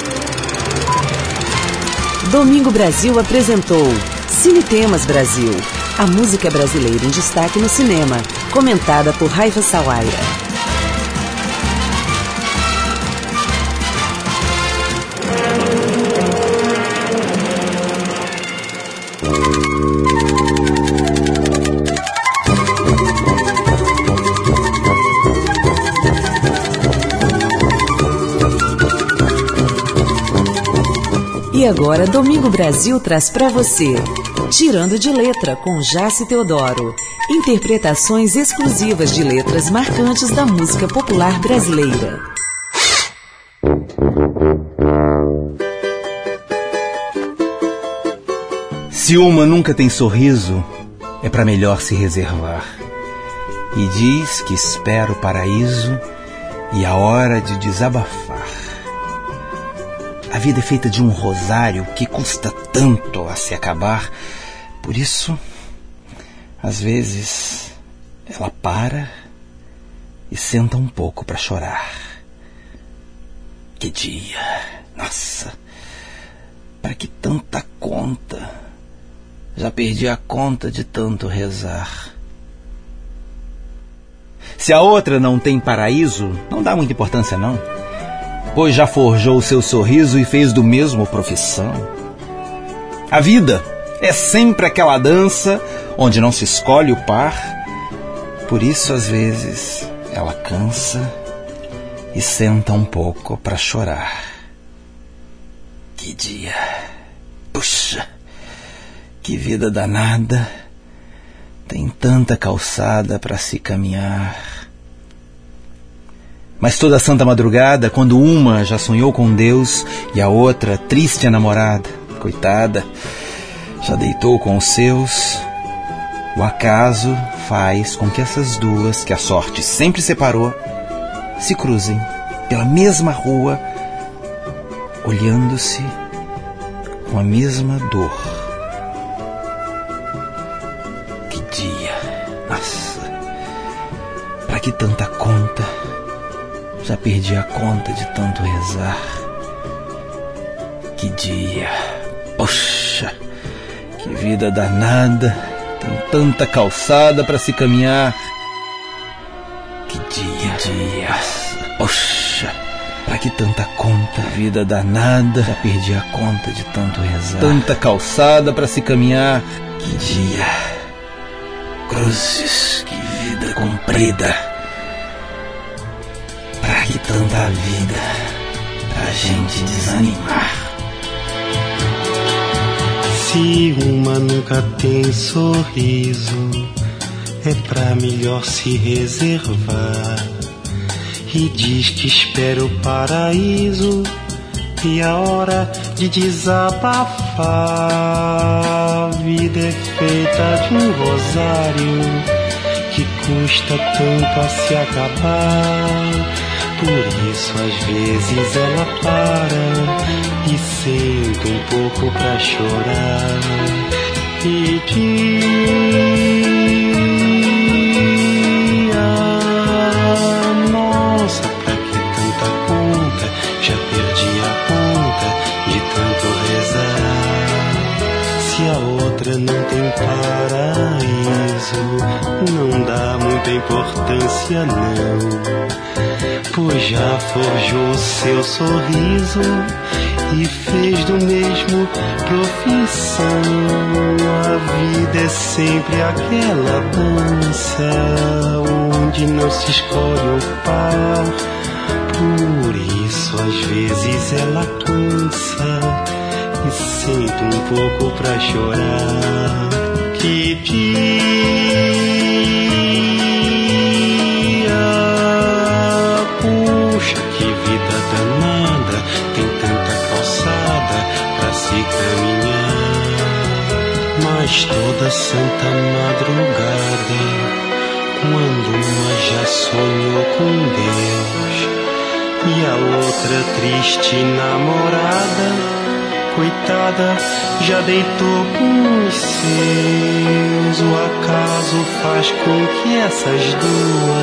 Domingo Brasil apresentou Cine Temas Brasil, a música brasileira em destaque no cinema, comentada por Raifa Sawaia. E agora, Domingo Brasil traz para você Tirando de Letra, com Jaci Teodoro. Interpretações exclusivas de letras marcantes da música popular brasileira. Se uma nunca tem sorriso, é para melhor se reservar. E diz que espera o paraíso e a hora de desabafar. A vida é feita de um rosário que custa tanto a se acabar. Por isso, às vezes, ela para e senta um pouco para chorar. Que dia! Nossa! Para que tanta conta? Já perdi a conta de tanto rezar. Se a outra não tem paraíso, não dá muita importância não. Pois já forjou o seu sorriso e fez do mesmo profissão. A vida é sempre aquela dança onde não se escolhe o par. Por isso, às vezes, ela cansa e senta um pouco para chorar. Que dia! Puxa! Que vida danada! Tem tanta calçada para se caminhar. Mas toda santa madrugada, quando uma já sonhou com Deus e a outra, triste a namorada, coitada, já deitou com os seus, o acaso faz com que essas duas, que a sorte sempre separou, se cruzem pela mesma rua, olhando-se com a mesma dor. Que dia! Nossa! Pra que tanta conta? Já perdi a conta de tanto rezar. Que dia! Poxa! Que vida danada! Tem tanta calçada para se caminhar. Que dia! Que dia! Poxa! Pra que tanta conta? Vida danada! Já perdi a conta de tanto rezar. Tanta calçada para se caminhar. Que dia! Cruzes! Que vida comprida! Pra que tanta vida pra gente desanimar? Se uma nunca tem sorriso, é pra melhor se reservar. E diz que espera o paraíso e a hora de desabafar. A vida é feita de um rosário que custa tanto a se acabar. Por isso às vezes ela para e senta um pouco pra chorar. E dia, nossa, pra que tanta conta? Já perdi a conta de tanto rezar. Se a outra não tem paraíso, não dá muita importância não. Pois já forjou o seu sorriso e fez do mesmo profissão. A vida é sempre aquela dança onde não se escolhe o par. Por isso às vezes ela cansa e senta um pouco pra chorar. Que dia, puxa, que vida danada, tem tanta calçada pra se caminhar. Mas toda santa madrugada, quando uma já sonhou com Deus e a outra triste namorada, coitada, já deitou com os seus. O acaso faz com que essas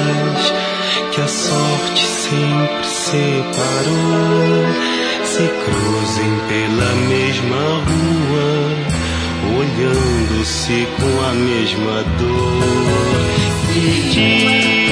duas, que a sorte sempre separou, se cruzem pela mesma rua, olhando-se com a mesma dor. E diz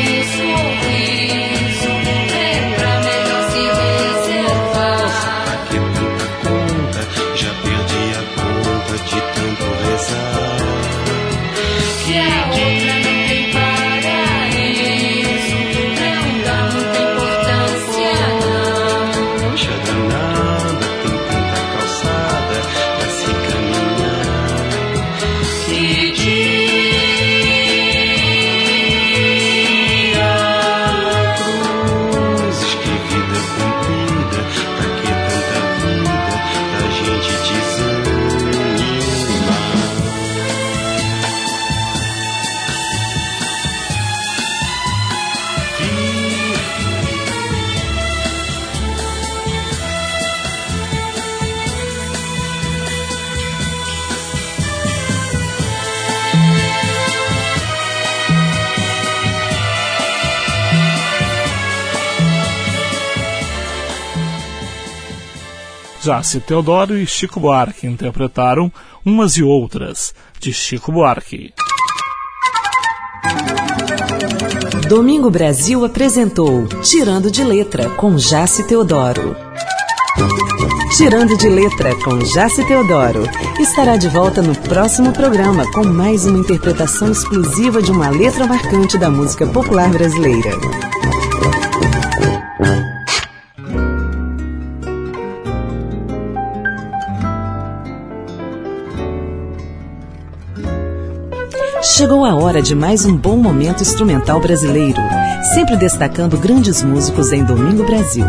Jaci Teodoro e Chico Buarque interpretaram Umas e Outras, de Chico Buarque. Domingo Brasil apresentou Tirando de Letra, com Jaci Teodoro. Tirando de Letra, com Jaci Teodoro, estará de volta no próximo programa com mais uma interpretação exclusiva de uma letra marcante da música popular brasileira. Chegou a hora de mais um bom momento instrumental brasileiro, sempre destacando grandes músicos em Domingo Brasil.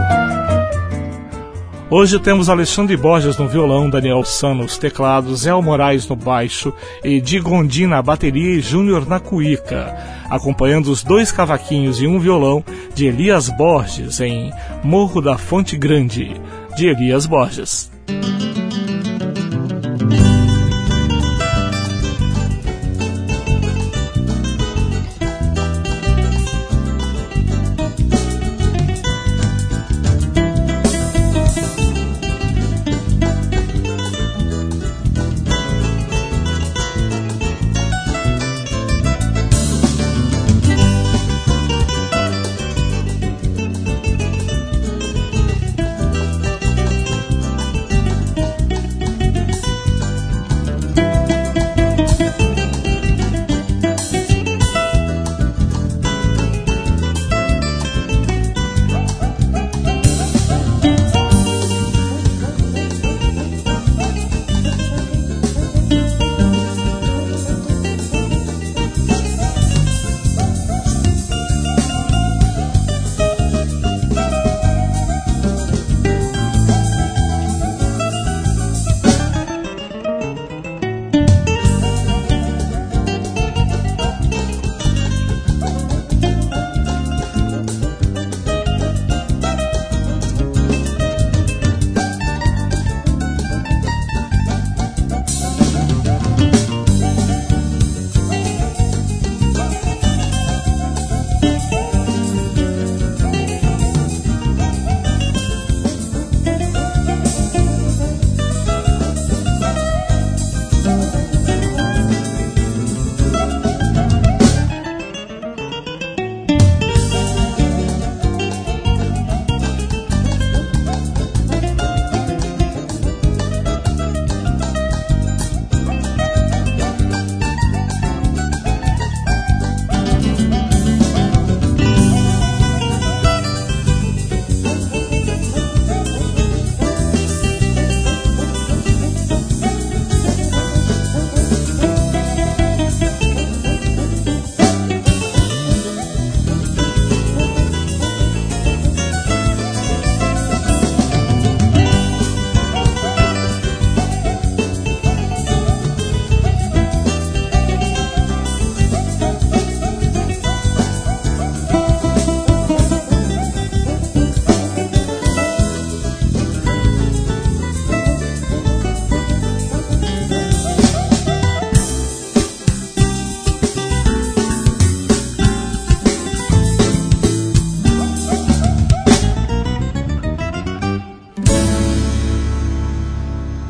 Hoje temos Alexandre Borges no violão, Daniel San nos teclados, El Moraes no baixo e Di Gondi na bateria e Júnior na cuíca, acompanhando os dois cavaquinhos e um violão de Elias Borges em Morro da Fonte Grande, de Elias Borges.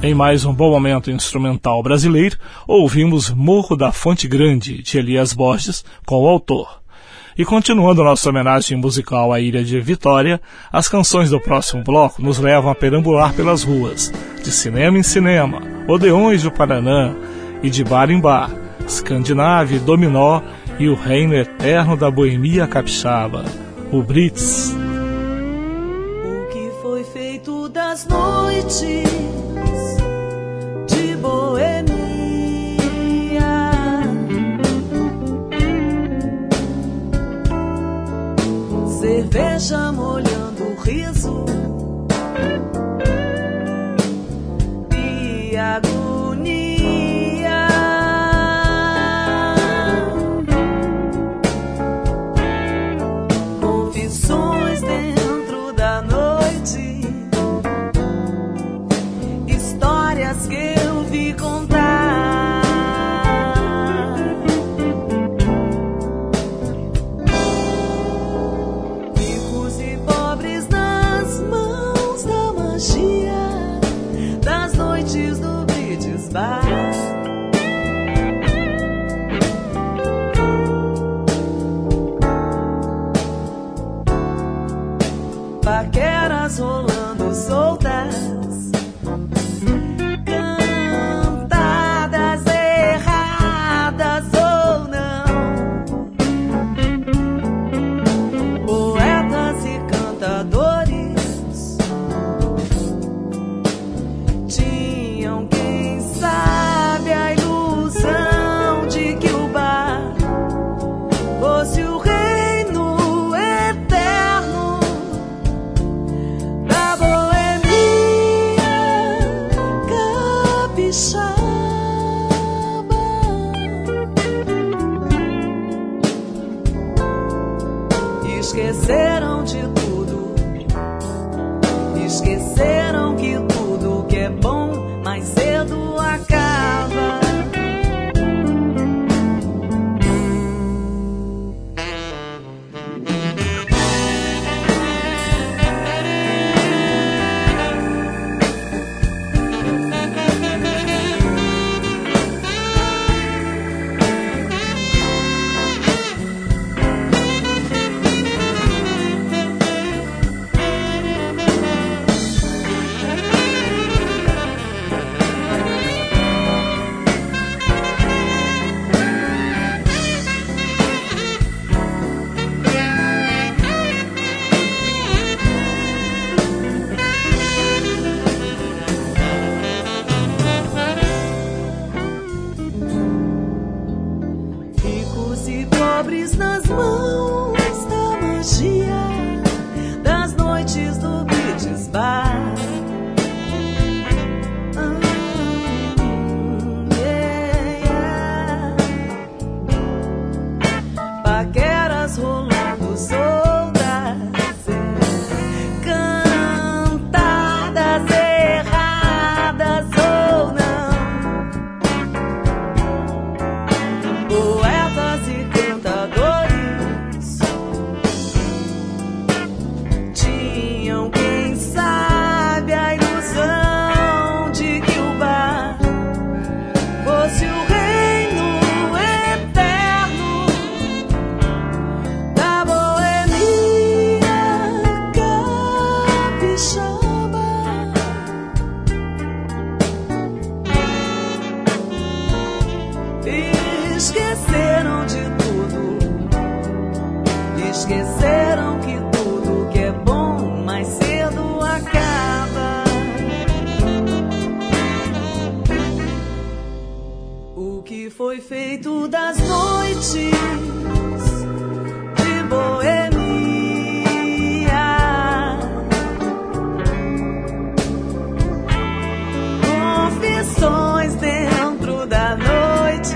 Em mais um bom momento instrumental brasileiro, ouvimos Morro da Fonte Grande, de Elias Borges, com o autor. E continuando nossa homenagem musical à ilha de Vitória, as canções do próximo bloco nos levam a perambular pelas ruas, de cinema em cinema, Odeões do Paraná e de bar em bar, Escandinave, Dominó e o reino eterno da boemia capixaba, o Brits. O que foi feito das noites de boemia? Cerveja molhando o riso e agonia. Confissões dentro da noite, histórias que eu vi contar. Paqueras rolando soltas, cantadas erradas ou não, poetas e cantadores tinham, quem sabe, a ilusão de que o bar fosse o reino eterno da boemia capixaba. Esqueceram de tudo, esqueceram que tudo que é bom mais cedo acaba. Ricos e pobres nas mãos da magia das noites do Brits Bar. Hum, yeah, yeah. Paqueras rolando soltas, cantadas erradas ou não, poetas e cantadores tinham, quem sabe, a ilusão de que o bar fosse o reino eterno da boemia capixaba. Esqueceram de tudo, esqueceram que tudo que é bom mais cedo acaba. O que foi feito das noites de boemia? Confissões dentro da noite,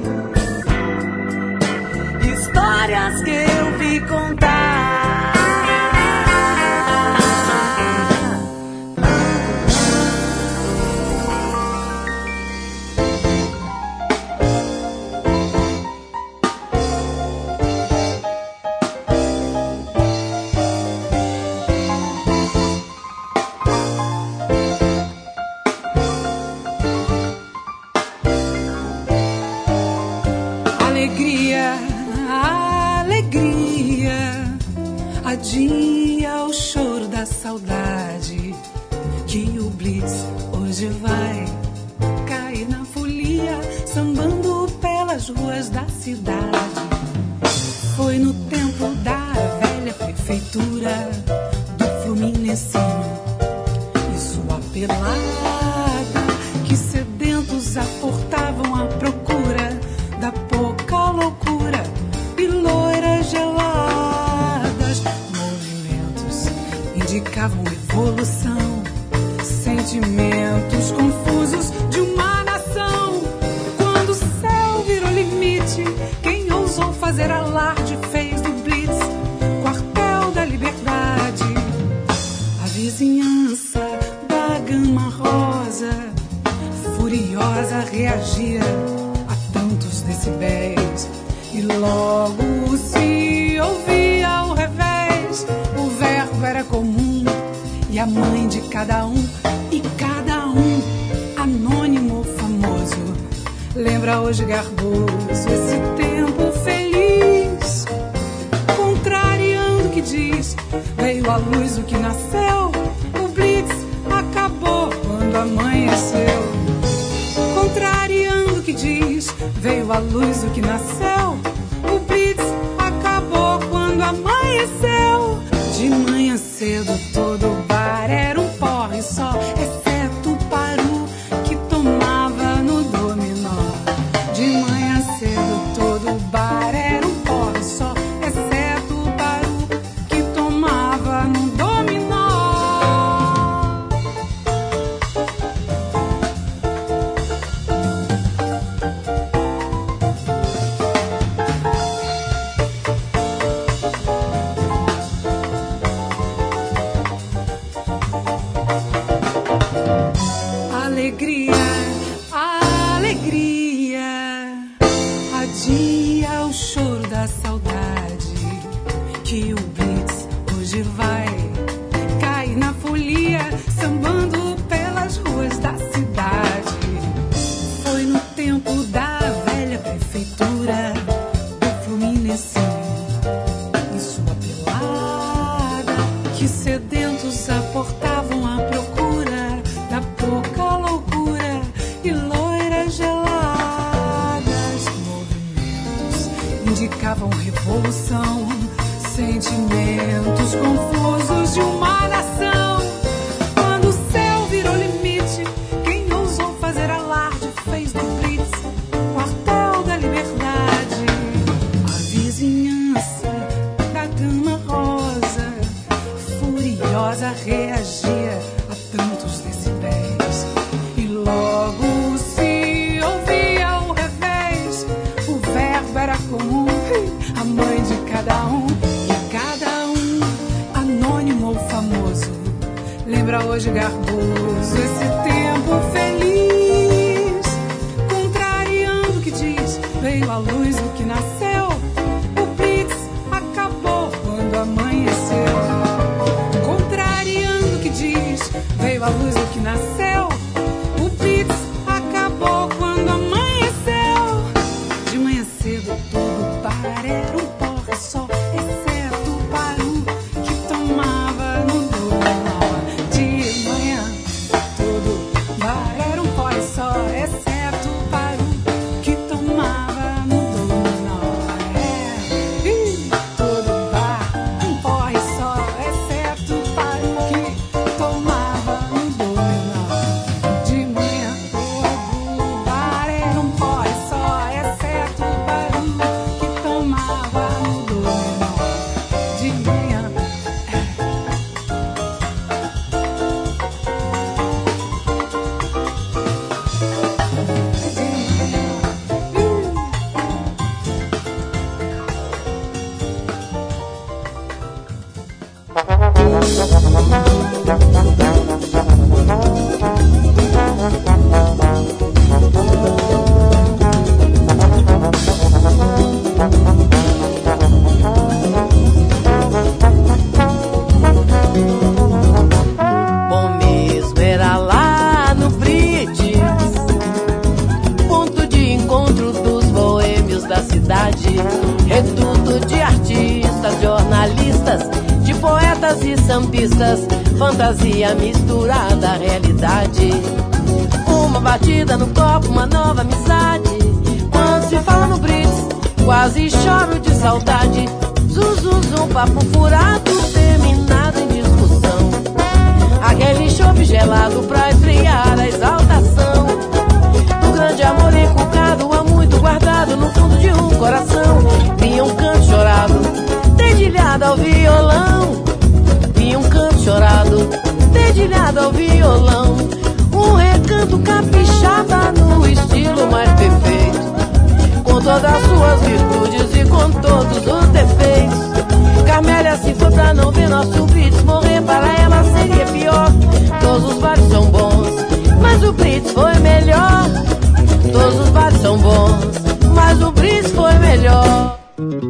histórias que eu vi contar. Blitz hoje vai cair na folia, sambando pelas ruas da cidade. Foi no tempo da velha prefeitura do Fluminense e sua pelada, que sedentos aportavam à procura da pouca loucura e loiras geladas. Movimentos indicavam evolução, sentimentos confusos de uma nação. Quando o céu virou limite, quem ousou fazer alarde fez do Blitz quartel da liberdade. A vizinhança da Gama Rosa, furiosa, reagia a tantos decibéis e logo se ouvia ao revés. O verbo era comum e a mãe de cada um, e cada um anônimo ou famoso. Lembra hoje garboso esse tempo feliz, contrariando o que diz, veio à luz o que nasceu. O Blitz acabou quando amanheceu. Contrariando o que diz, veio à luz o que nasceu. O Blitz acabou quando amanheceu. De manhã cedo todo bar era um porre só, exceto o Paru que tomava no dominó. De manhã cedo todo bar era um porre só, exceto o Paru que tomava no dominó. Alegria, alegria, adia o choro da saudade, que o Blitz hoje vai cair na folia, sambando pelas ruas da cidade. Foi no tempo da velha prefeitura do Fluminense e sua pelada, que sedentos aportavam à procura da pouca loucura e loiras geladas. Movimentos indicavam revolução, sentimentos confusos de uma nação. Quando o céu virou limite, quem ousou fazer alarde fez do Blitz quartel da liberdade. A vizinhança da Gama Rosa, furiosa, reagia a tantos decibéis e logo se ouvia ao revés. O verbo era comum, a mãe de cada um, e cada um anônimo ou famoso. Lembra hoje garboso esse tempo feliz, contrariando o que diz, veio à luz o que nasceu. O Blitz acabou quando amanheceu. Contrariando o que diz, veio à luz o que nasceu. O Blitz acabou quando amanheceu. De manhã cedo todo bar era um porre só, exceto o Paru que tomava no dominó. De manhã todo poetas e sambistas, fantasia misturada à realidade. Uma batida no copo, uma nova amizade. Quando se fala no Brits, quase choro de saudade. Zum, zum, zum, papo furado, terminado em discussão. Aquele chope gelado pra esfriar a exaltação do grande amor encucado, há muito guardado no fundo de um coração. Vinha um canto chorado, dedilhado ao violão. Vinha um canto chorado, dedilhado ao violão. Um recanto capixaba no estilo mais perfeito, com todas as suas virtudes e com todos os defeitos. Carmélia se foi pra não ver nosso Brits morrer, para ela seria pior. Todos os bares são bons, mas o Brits foi melhor. Todos os bares são bons, mas o Brits foi melhor.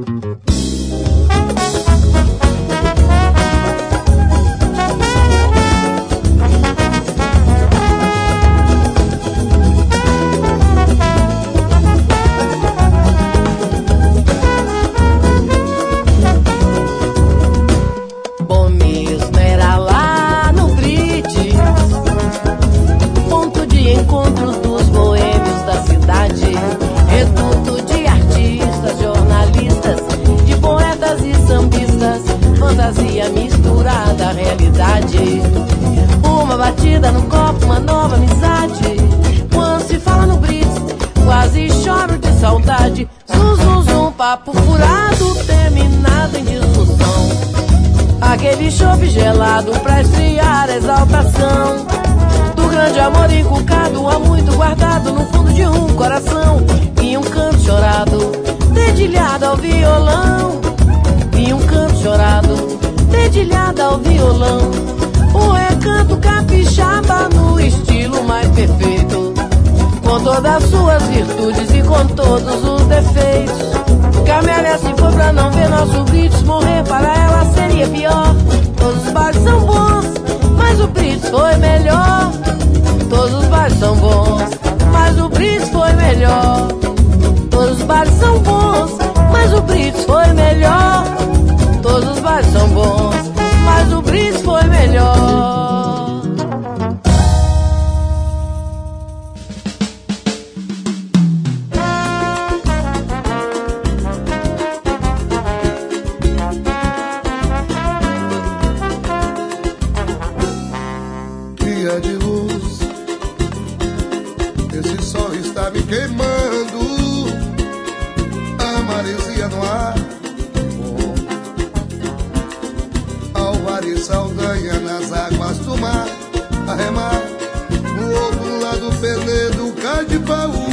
Fantasia misturada à realidade. Uma batida no copo, uma nova amizade. Quando se fala no Brits, quase choro de saudade. Zum, zum, zum, papo furado, terminado em discussão. Aquele chope gelado pra esfriar a exaltação do grande amor inculcado, há muito guardado no fundo de um coração. E um canto chorado, dedilhado ao violão. E um canto chorado, dedilhado ao violão. Um recanto capixaba no estilo mais perfeito, com todas as suas virtudes e com todos os defeitos. Carmélia se foi pra não ver nosso Brits morrer, para ela seria pior. Todos os bares são bons, mas o Brits foi melhor. Todos os bares são bons, mas o Brits foi melhor. Todos os bares são bons, mas o Brits foi melhor. Todos os bares são bons, mas o Brits foi melhor. Dia de luz, esse sol está me queimando. A maresia no ar, e Saldanha nas águas do mar, a remar. No outro lado, Penedo, Cadipaú.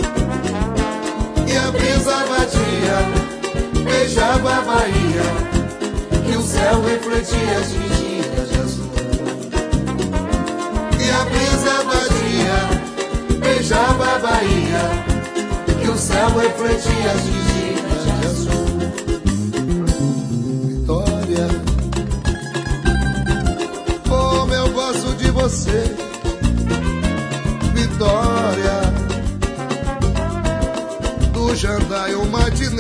E a brisa batia, beijava a Bahia, que o céu refletia as fingidas de azul. E a brisa batia, beijava a Bahia, que o céu refletia as fingidas de azul. Vitória, de você, Vitória, do jandaio matinê.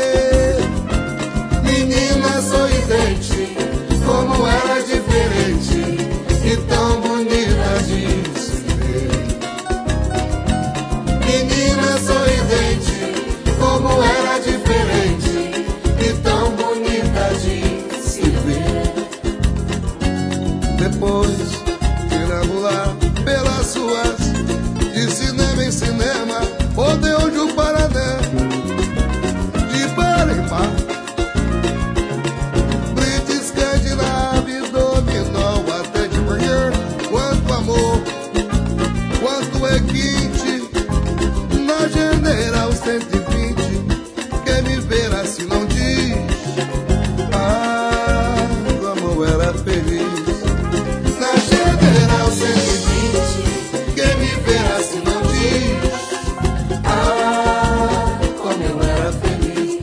Menina sorridente, como era diferente e tão bonita de se ver. Menina sorridente, como era diferente e tão bonita de se ver. Depois lá pelas ruas, de cinema em cinema, rodeio de Paraná, de bar em bar. Brits Scandinave dominou até de manhã. Quanto amor, quanto requinte, na General cento e vinte. Quer me ver assim não diz. Ah, o amor era feliz. Quem me ver assim não diz. Ah, como eu era feliz.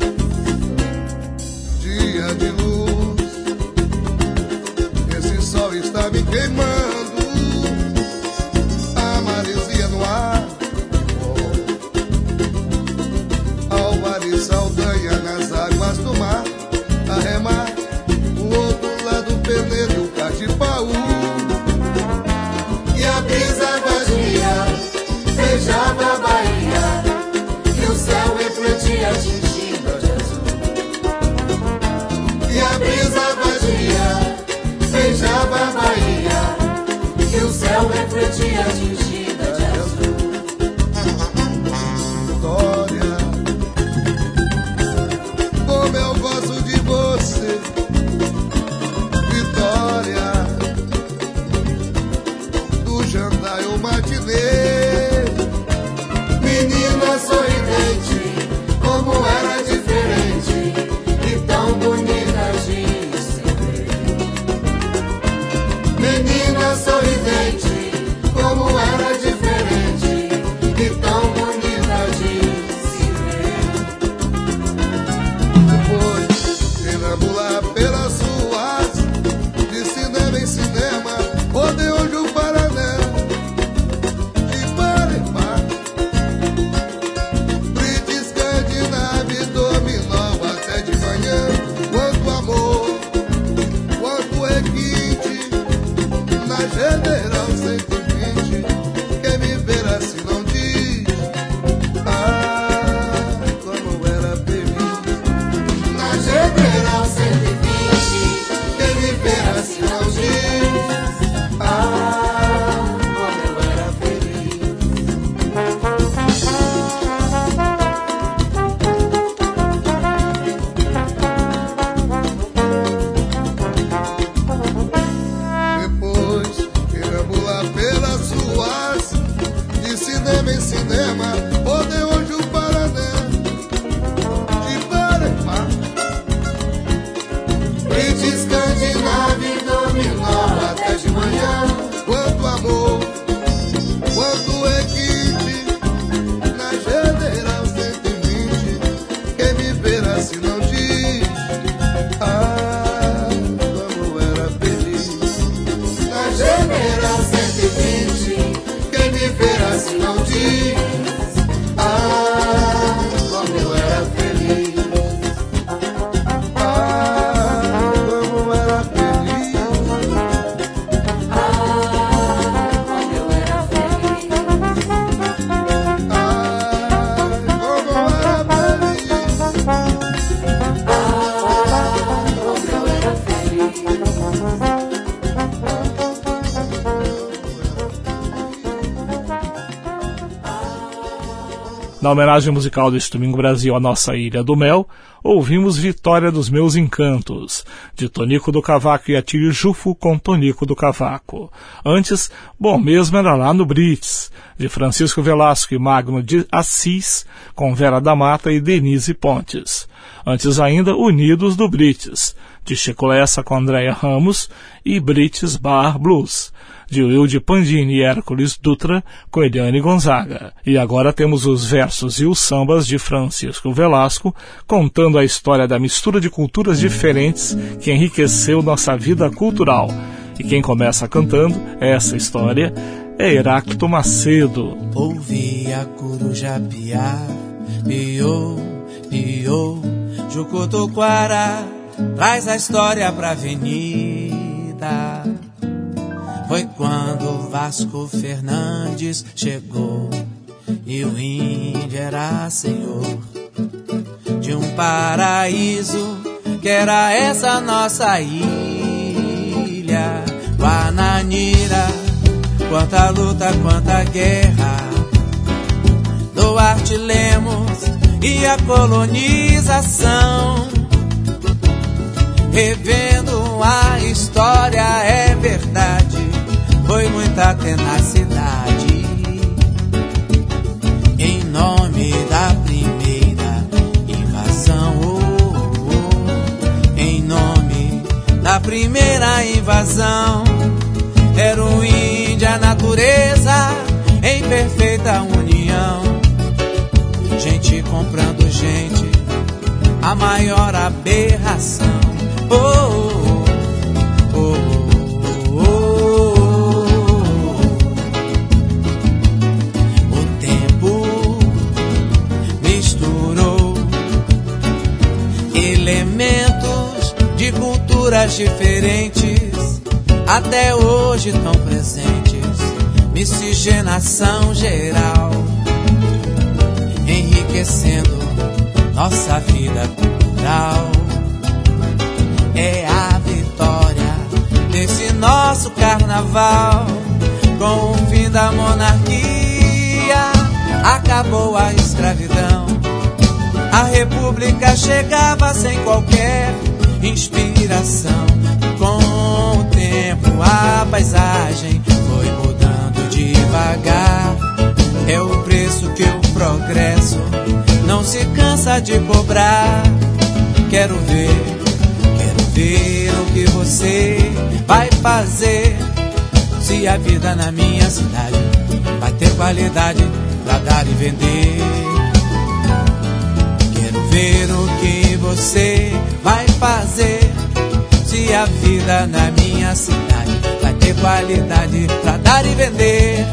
Dia de luz, esse sol está me queimando. A maresia no ar, refletia tingida de azul. Vitória, como eu gosto de você. Vitória, do jandaio matinê. Menina sorridente, como era diferente e tão bonita de se ver. Menina sorridente, como era diferente e tão bonita de se ver. Depois, perambular pelas ruas, de cinema em cinema, rodeou o Paraná, de par em par. Brita Escandinave dominou até de manhã. Quanto amor, quanto requinte, na General cento e vinte. Quem me ver assim não diz, ah, como era feliz. Na General cento e vinte, Quem me ver assim não diz, ah, como eu era feliz. depois perambular pelas ruas, de cinema em cinema, rodeou hoje o Paraná, de par em par. Brita Escandinave dominou até de manhã. Quanto amor, quanto requinte, na General cento e vinte. Quem me ver assim não diz, ah, como era feliz. Na General cento e vinte, Quem me ver assim não diz, ah, como eu era feliz. ah, como era feliz. Ah, como eu era feliz. Ah, como era feliz. Ah, como eu era feliz. Na homenagem musical deste Domingo Brasil à nossa Ilha do Mel, ouvimos Vitória dos Meus Encantos, de Tonico do Cavaco e Atílio Jufo com Tonico do Cavaco. Antes, Bom Mesmo Era Lá no Brits, de Francisco Velasco e Magno de Assis, com Vera da Mata e Denise Pontes. Antes ainda, Unidos do Brits, de Chico Lessa com Andréia Ramos e Brits Bar Blues, de Wilde Pandini e Hércules Dutra com Eliane Gonzaga. E agora temos os versos e os sambas de Francisco Velasco, contando a história da mistura de culturas diferentes que enriqueceu nossa vida cultural. E quem começa cantando essa história é Heráclito Macedo. Ouvi a coruja piar, piou, piou, Jucutuquara, traz a história pra avenida. Foi quando Vasco Fernandes chegou e o índio era senhor de um paraíso que era essa nossa ilha. Guananira, quanta luta, quanta guerra, Duarte Lemos e a colonização. Revendo a história, é verdade, foi muita tenacidade. Em nome da primeira invasão, oh, oh, em nome da primeira invasão, era o índio, a natureza em perfeita união. Gente comprando gente, a maior aberração. Oh, oh, oh, oh, oh. O tempo misturou elementos de culturas diferentes, até hoje tão presentes. Miscigenação geral, enriquecendo nossa vida cultural. É a vitória desse nosso carnaval, Com o fim da monarquia acabou a escravidão. A república chegava sem qualquer inspiração. Com o tempo a paisagem foi mudando devagar. É o preço que o progresso não se cansa de cobrar. Quero ver, quero ver o que você vai fazer. Se a vida na minha cidade vai ter qualidade pra dar e vender. Quero ver o que você vai fazer. Se a vida na minha cidade vai ter qualidade pra dar e vender.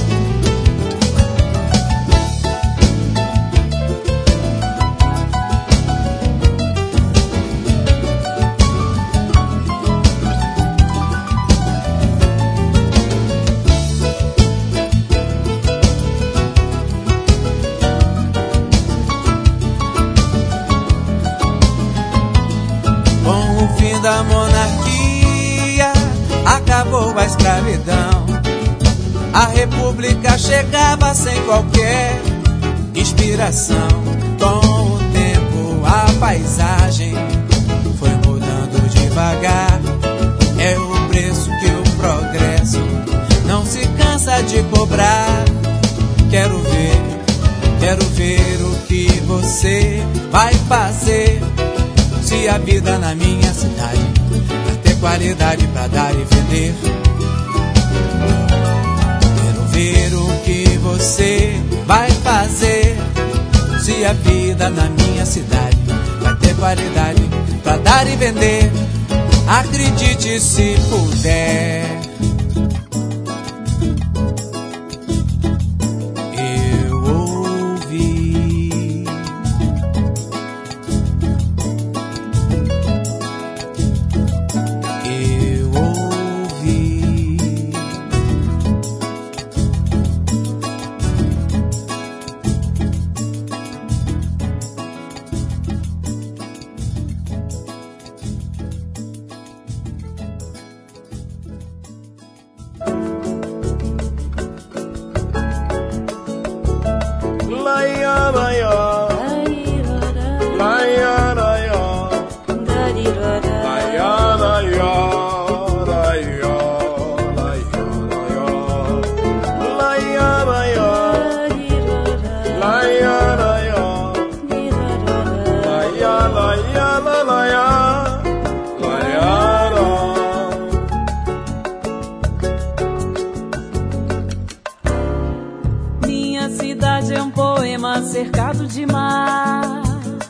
Da monarquia acabou a escravidão. A república chegava sem qualquer inspiração. Com o tempo a paisagem foi mudando devagar. É o preço que o progresso não se cansa de cobrar. Quero ver, quero ver o que você vai fazer. Se a vida na minha cidade vai ter qualidade pra dar e vender. Quero ver o que você vai fazer. Se a vida na minha cidade vai ter qualidade pra dar e vender. Acredite se puder. Cercado de mar,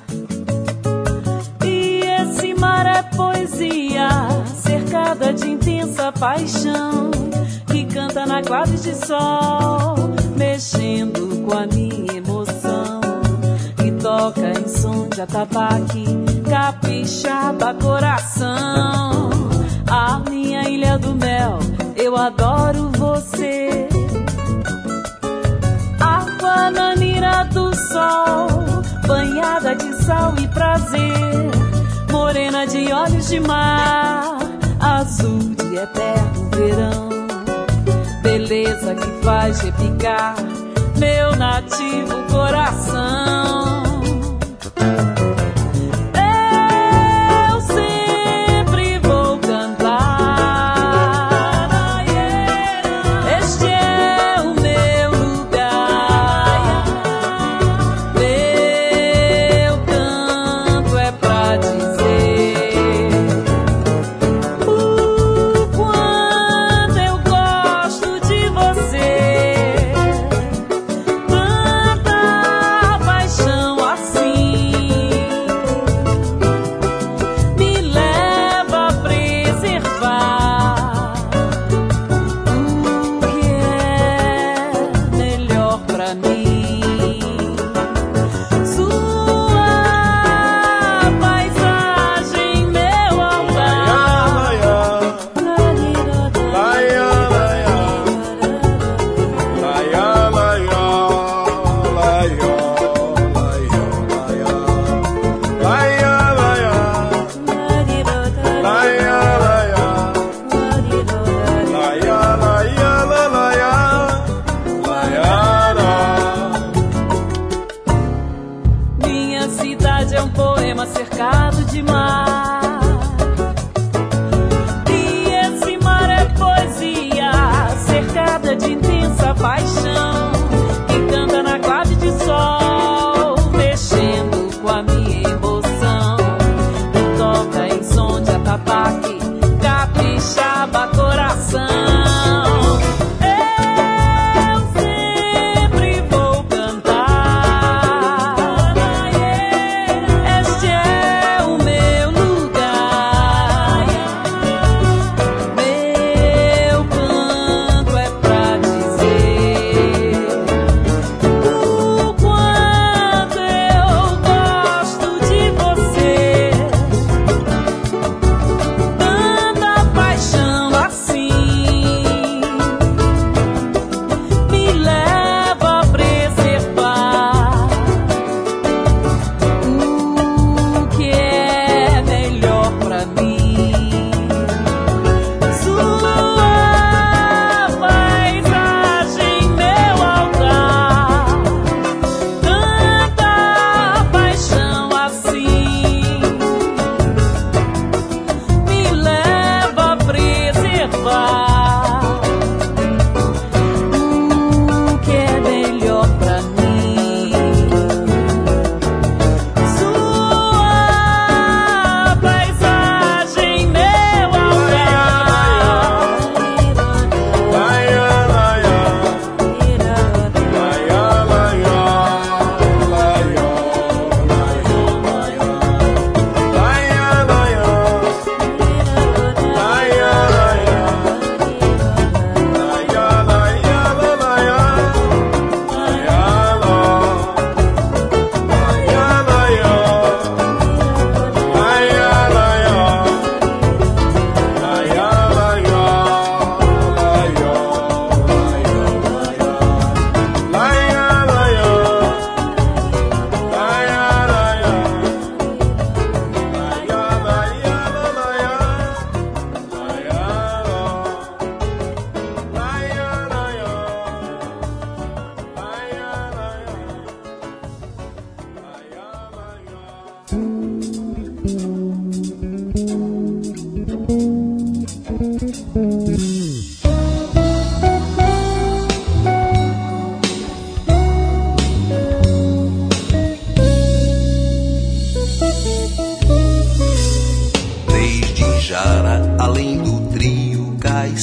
e esse mar é poesia cercada de intensa paixão, que canta na clave de sol, mexendo com a minha emoção, que toca em som de atabaque, capixaba coração. A minha ilha do mel, eu adoro você. Bananira do sol, banhada de sal e prazer, morena de olhos de mar, azul de eterno verão, beleza que faz repicar meu nativo coração. Tanta paixão assim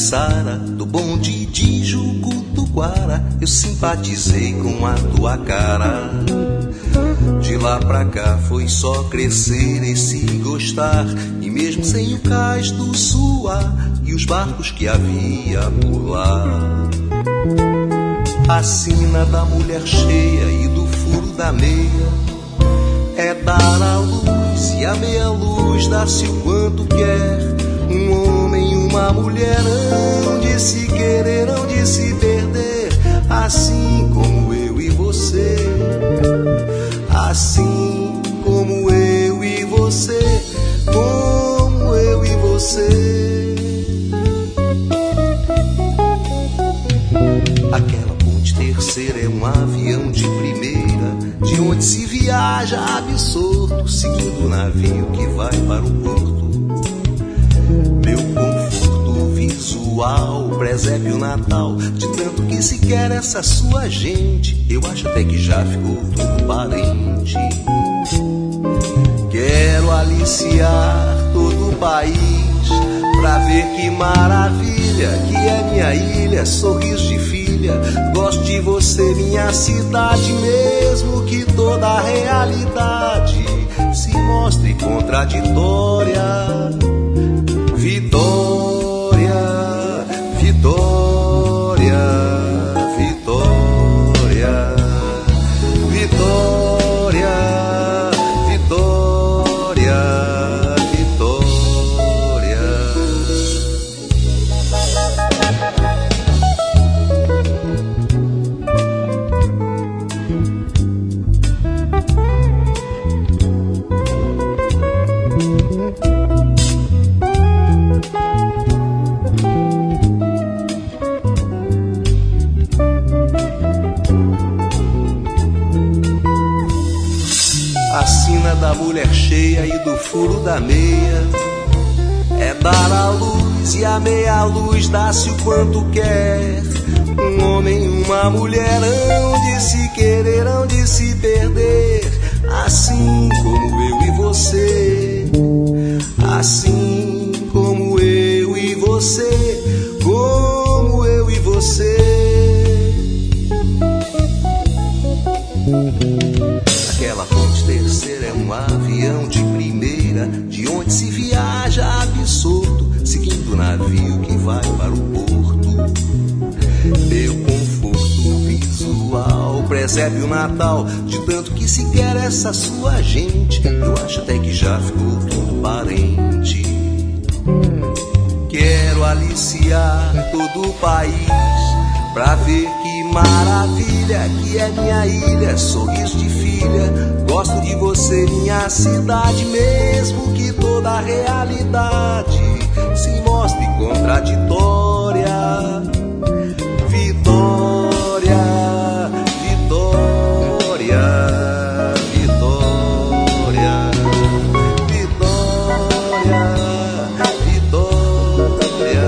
Caiçara, do bonde de Jucutuquara, eu simpatizei com a tua cara. De lá pra cá foi só crescer e se gostar, e mesmo sem o cais do Suá e os barcos que havia por lá. A sina da mulher cheia e do furo da meia é dar a luz, e a meia luz dá-se o quanto quer. Um homem e uma mulher hão de se querer, hão de se perder, assim como eu e você, assim como eu e você, como eu e você. Aquela ponte terceira é um avião de primeira, de onde se viaja absorto, seguindo o navio que vai para o porto. Meu conforto visual, presépio natal, de tanto que se quer essa sua gente, eu acho até que já ficou tudo parente. Quero aliciar todo o país, pra ver que maravilha, que é minha ilha, sorriso de filha. Gosto de você, minha cidade, mesmo que toda a realidade se mostre contraditória. Vitória, Vitória, Vitória, Vitória, Vitória, Vitória. A sina da mulher cheia e do furo da meia é dar a luz, e a meia luz dá-se o quanto quer. Um homem e uma mulher hão de se querer, hão de se perder, assim como eu e você, assim como eu e você, como eu e você. Aquela ponte terceira é um avião de primeira, de onde se viaja absorto, seguindo o navio que vai para o porto. Meu conforto visual, presépio natal, de tanto que se quer essa sua gente, eu acho até que já ficou tudo parente. Quero aliciar todo o país, pra ver que maravilha, que é minha ilha, sorriso de filha. Gosto de você, minha cidade, mesmo que toda a realidade se mostre contraditória. Vitória, Vitória, Vitória, Vitória, Vitória,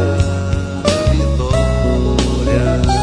Vitória.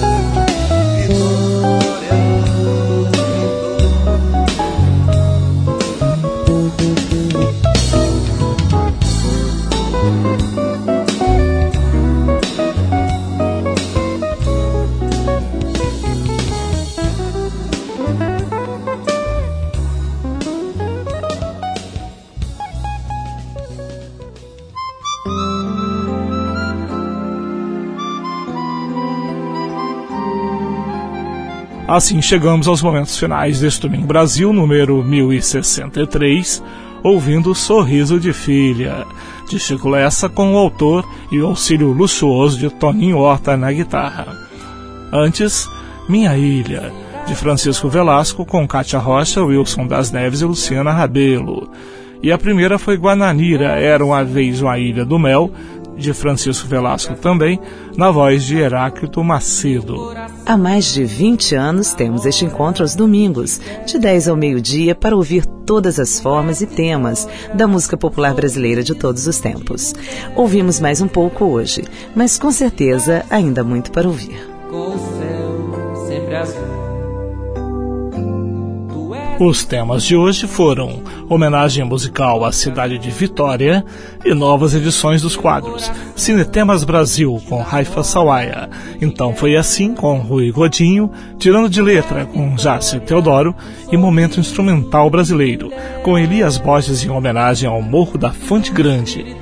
Assim chegamos aos momentos finais deste Domingo Brasil, número mil e sessenta e três, ouvindo Sorriso de Filha, de Chico Lessa, com o autor e o auxílio luxuoso de Toninho Horta na guitarra. Antes, Minha Ilha, de Francisco Velasco, com Cátia Rocha, Wilson das Neves e Luciana Rabelo. E a primeira foi Guananira, Era uma Vez uma Ilha do Mel, de Francisco Velasco também, na voz de Heráclito Macedo. Há mais de vinte anos temos este encontro aos domingos, de dez ao meio-dia, para ouvir todas as formas e temas da música popular brasileira de todos os tempos. Ouvimos mais um pouco hoje, mas com certeza ainda muito para ouvir. Com o céu sempre azul. Os temas de hoje foram homenagem musical à cidade de Vitória e novas edições dos quadros Cinetemas Brasil com Raifa Sawaia, Então Foi Assim com Rui Godinho, Tirando de Letra com Jássio Teodoro e Momento Instrumental Brasileiro com Elias Borges em homenagem ao Morro da Fonte Grande.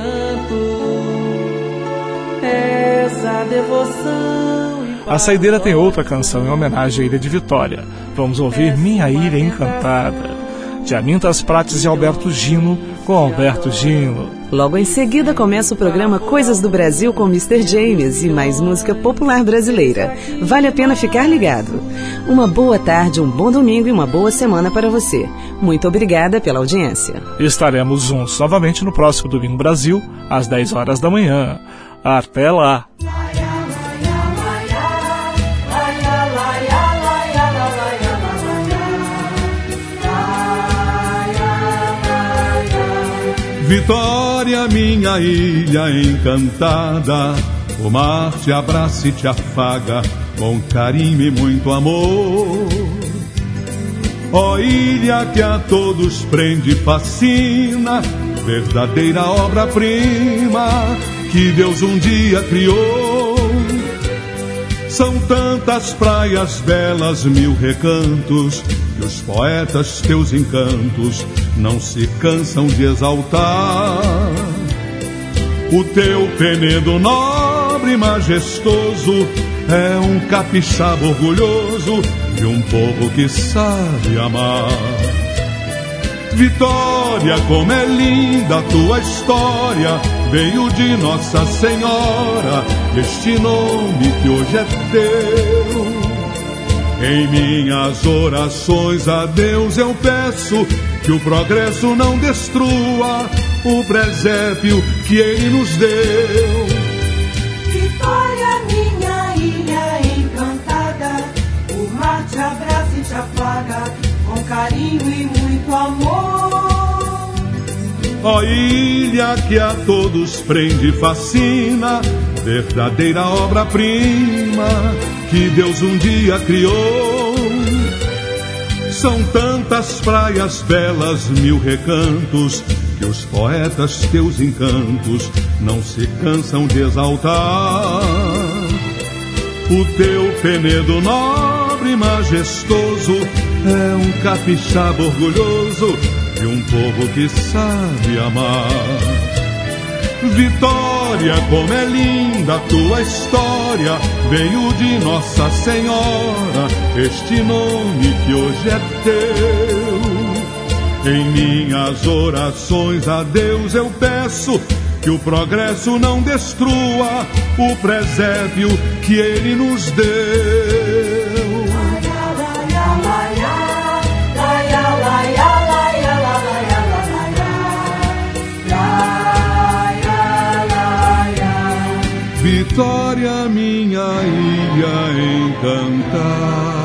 A saideira tem outra canção em homenagem à Ilha de Vitória. Vamos ouvir Minha Ilha Encantada, de Amintas Prates e Alberto Gino, com Alberto Gino. Logo em seguida começa o programa Coisas do Brasil com mister James e mais música popular brasileira. Vale a pena ficar ligado. Uma boa tarde, um bom domingo e uma boa semana para você. Muito obrigada pela audiência. Estaremos juntos novamente no próximo Domingo Brasil, às dez horas da manhã. Até lá! Vitória, minha ilha encantada, o mar te abraça e te afaga com carinho e muito amor. Ó ilha que a todos prende e fascina, verdadeira obra-prima que Deus um dia criou. São tantas praias belas, mil recantos, que os poetas teus encantos não se cansam de exaltar. O teu penedo nobre e majestoso é um capixaba orgulhoso de um povo que sabe amar. Vitória, como é linda a tua história, veio de Nossa Senhora, este nome que hoje é teu. Em minhas orações a Deus eu peço que o progresso não destrua o presépio que Ele nos deu. Vitória, minha ilha encantada, o mar te abraça e te afaga com carinho e muito amor. Ó ilha que a todos prende e fascina, verdadeira obra-prima que Deus um dia criou. São tantas praias belas, mil recantos, que os poetas teus encantos não se cansam de exaltar. O teu penedo nobre e majestoso é um capixaba orgulhoso de um povo que sabe amar. Vitória, como é linda a tua história, veio de Nossa Senhora, este nome que hoje é teu. Em minhas orações a Deus eu peço que o progresso não destrua o presépio que Ele nos deu. Vitória, minha ilha encantada.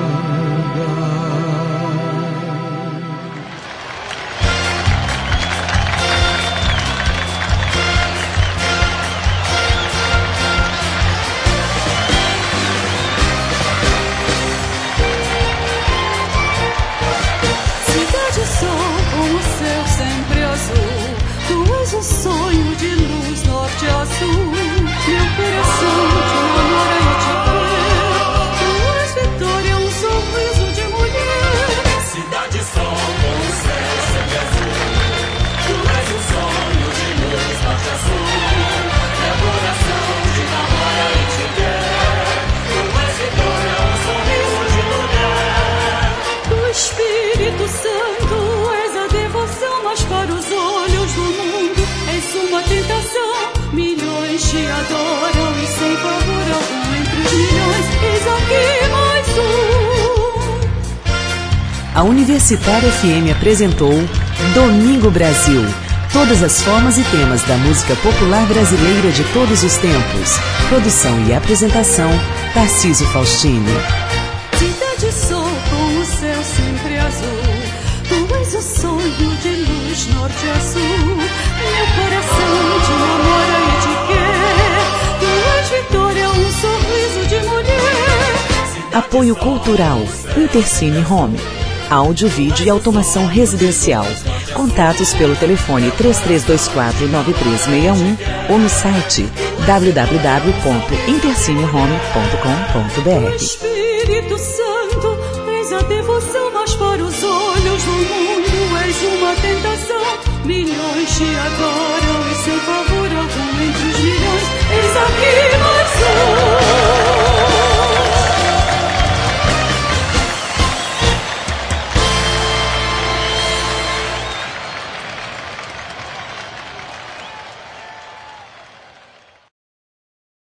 Cidade Sol com o céu sempre azul, tu és um sonho de luz norte a sul. Meu coração te namora e te quer, tu és Vitória, um sorriso de mulher. Cidade Sol com o céu sempre azul, tu és um sonho de luz norte a sul. Meu coração te namora e te quer, tu és Vitória, um sorriso de mulher. Do Espírito Santo és a devoção, mas para os olhos do mundo és uma tentação. Milhões te adoram e sem favor algum entre os milhões, eis aqui mais um. A Universitária F M apresentou Domingo Brasil. Todas as formas e temas da música popular brasileira de todos os tempos. Produção e apresentação, Tarcísio Faustini. Cidade Sol com o céu sempre azul, tu és o sonho de luz norte a sul. Meu coração te namora e te quer, tu és Vitória, um sorriso de mulher. Apoio Cultural Intercine Home. áudio, vídeo e automação residencial. Contatos pelo telefone três três dois quatro nove três seis um ou no site w w w ponto intercinehome ponto com ponto b r. Espírito Santo, tens a devoção, mas para os olhos do mundo és uma tentação. Milhões te adoram.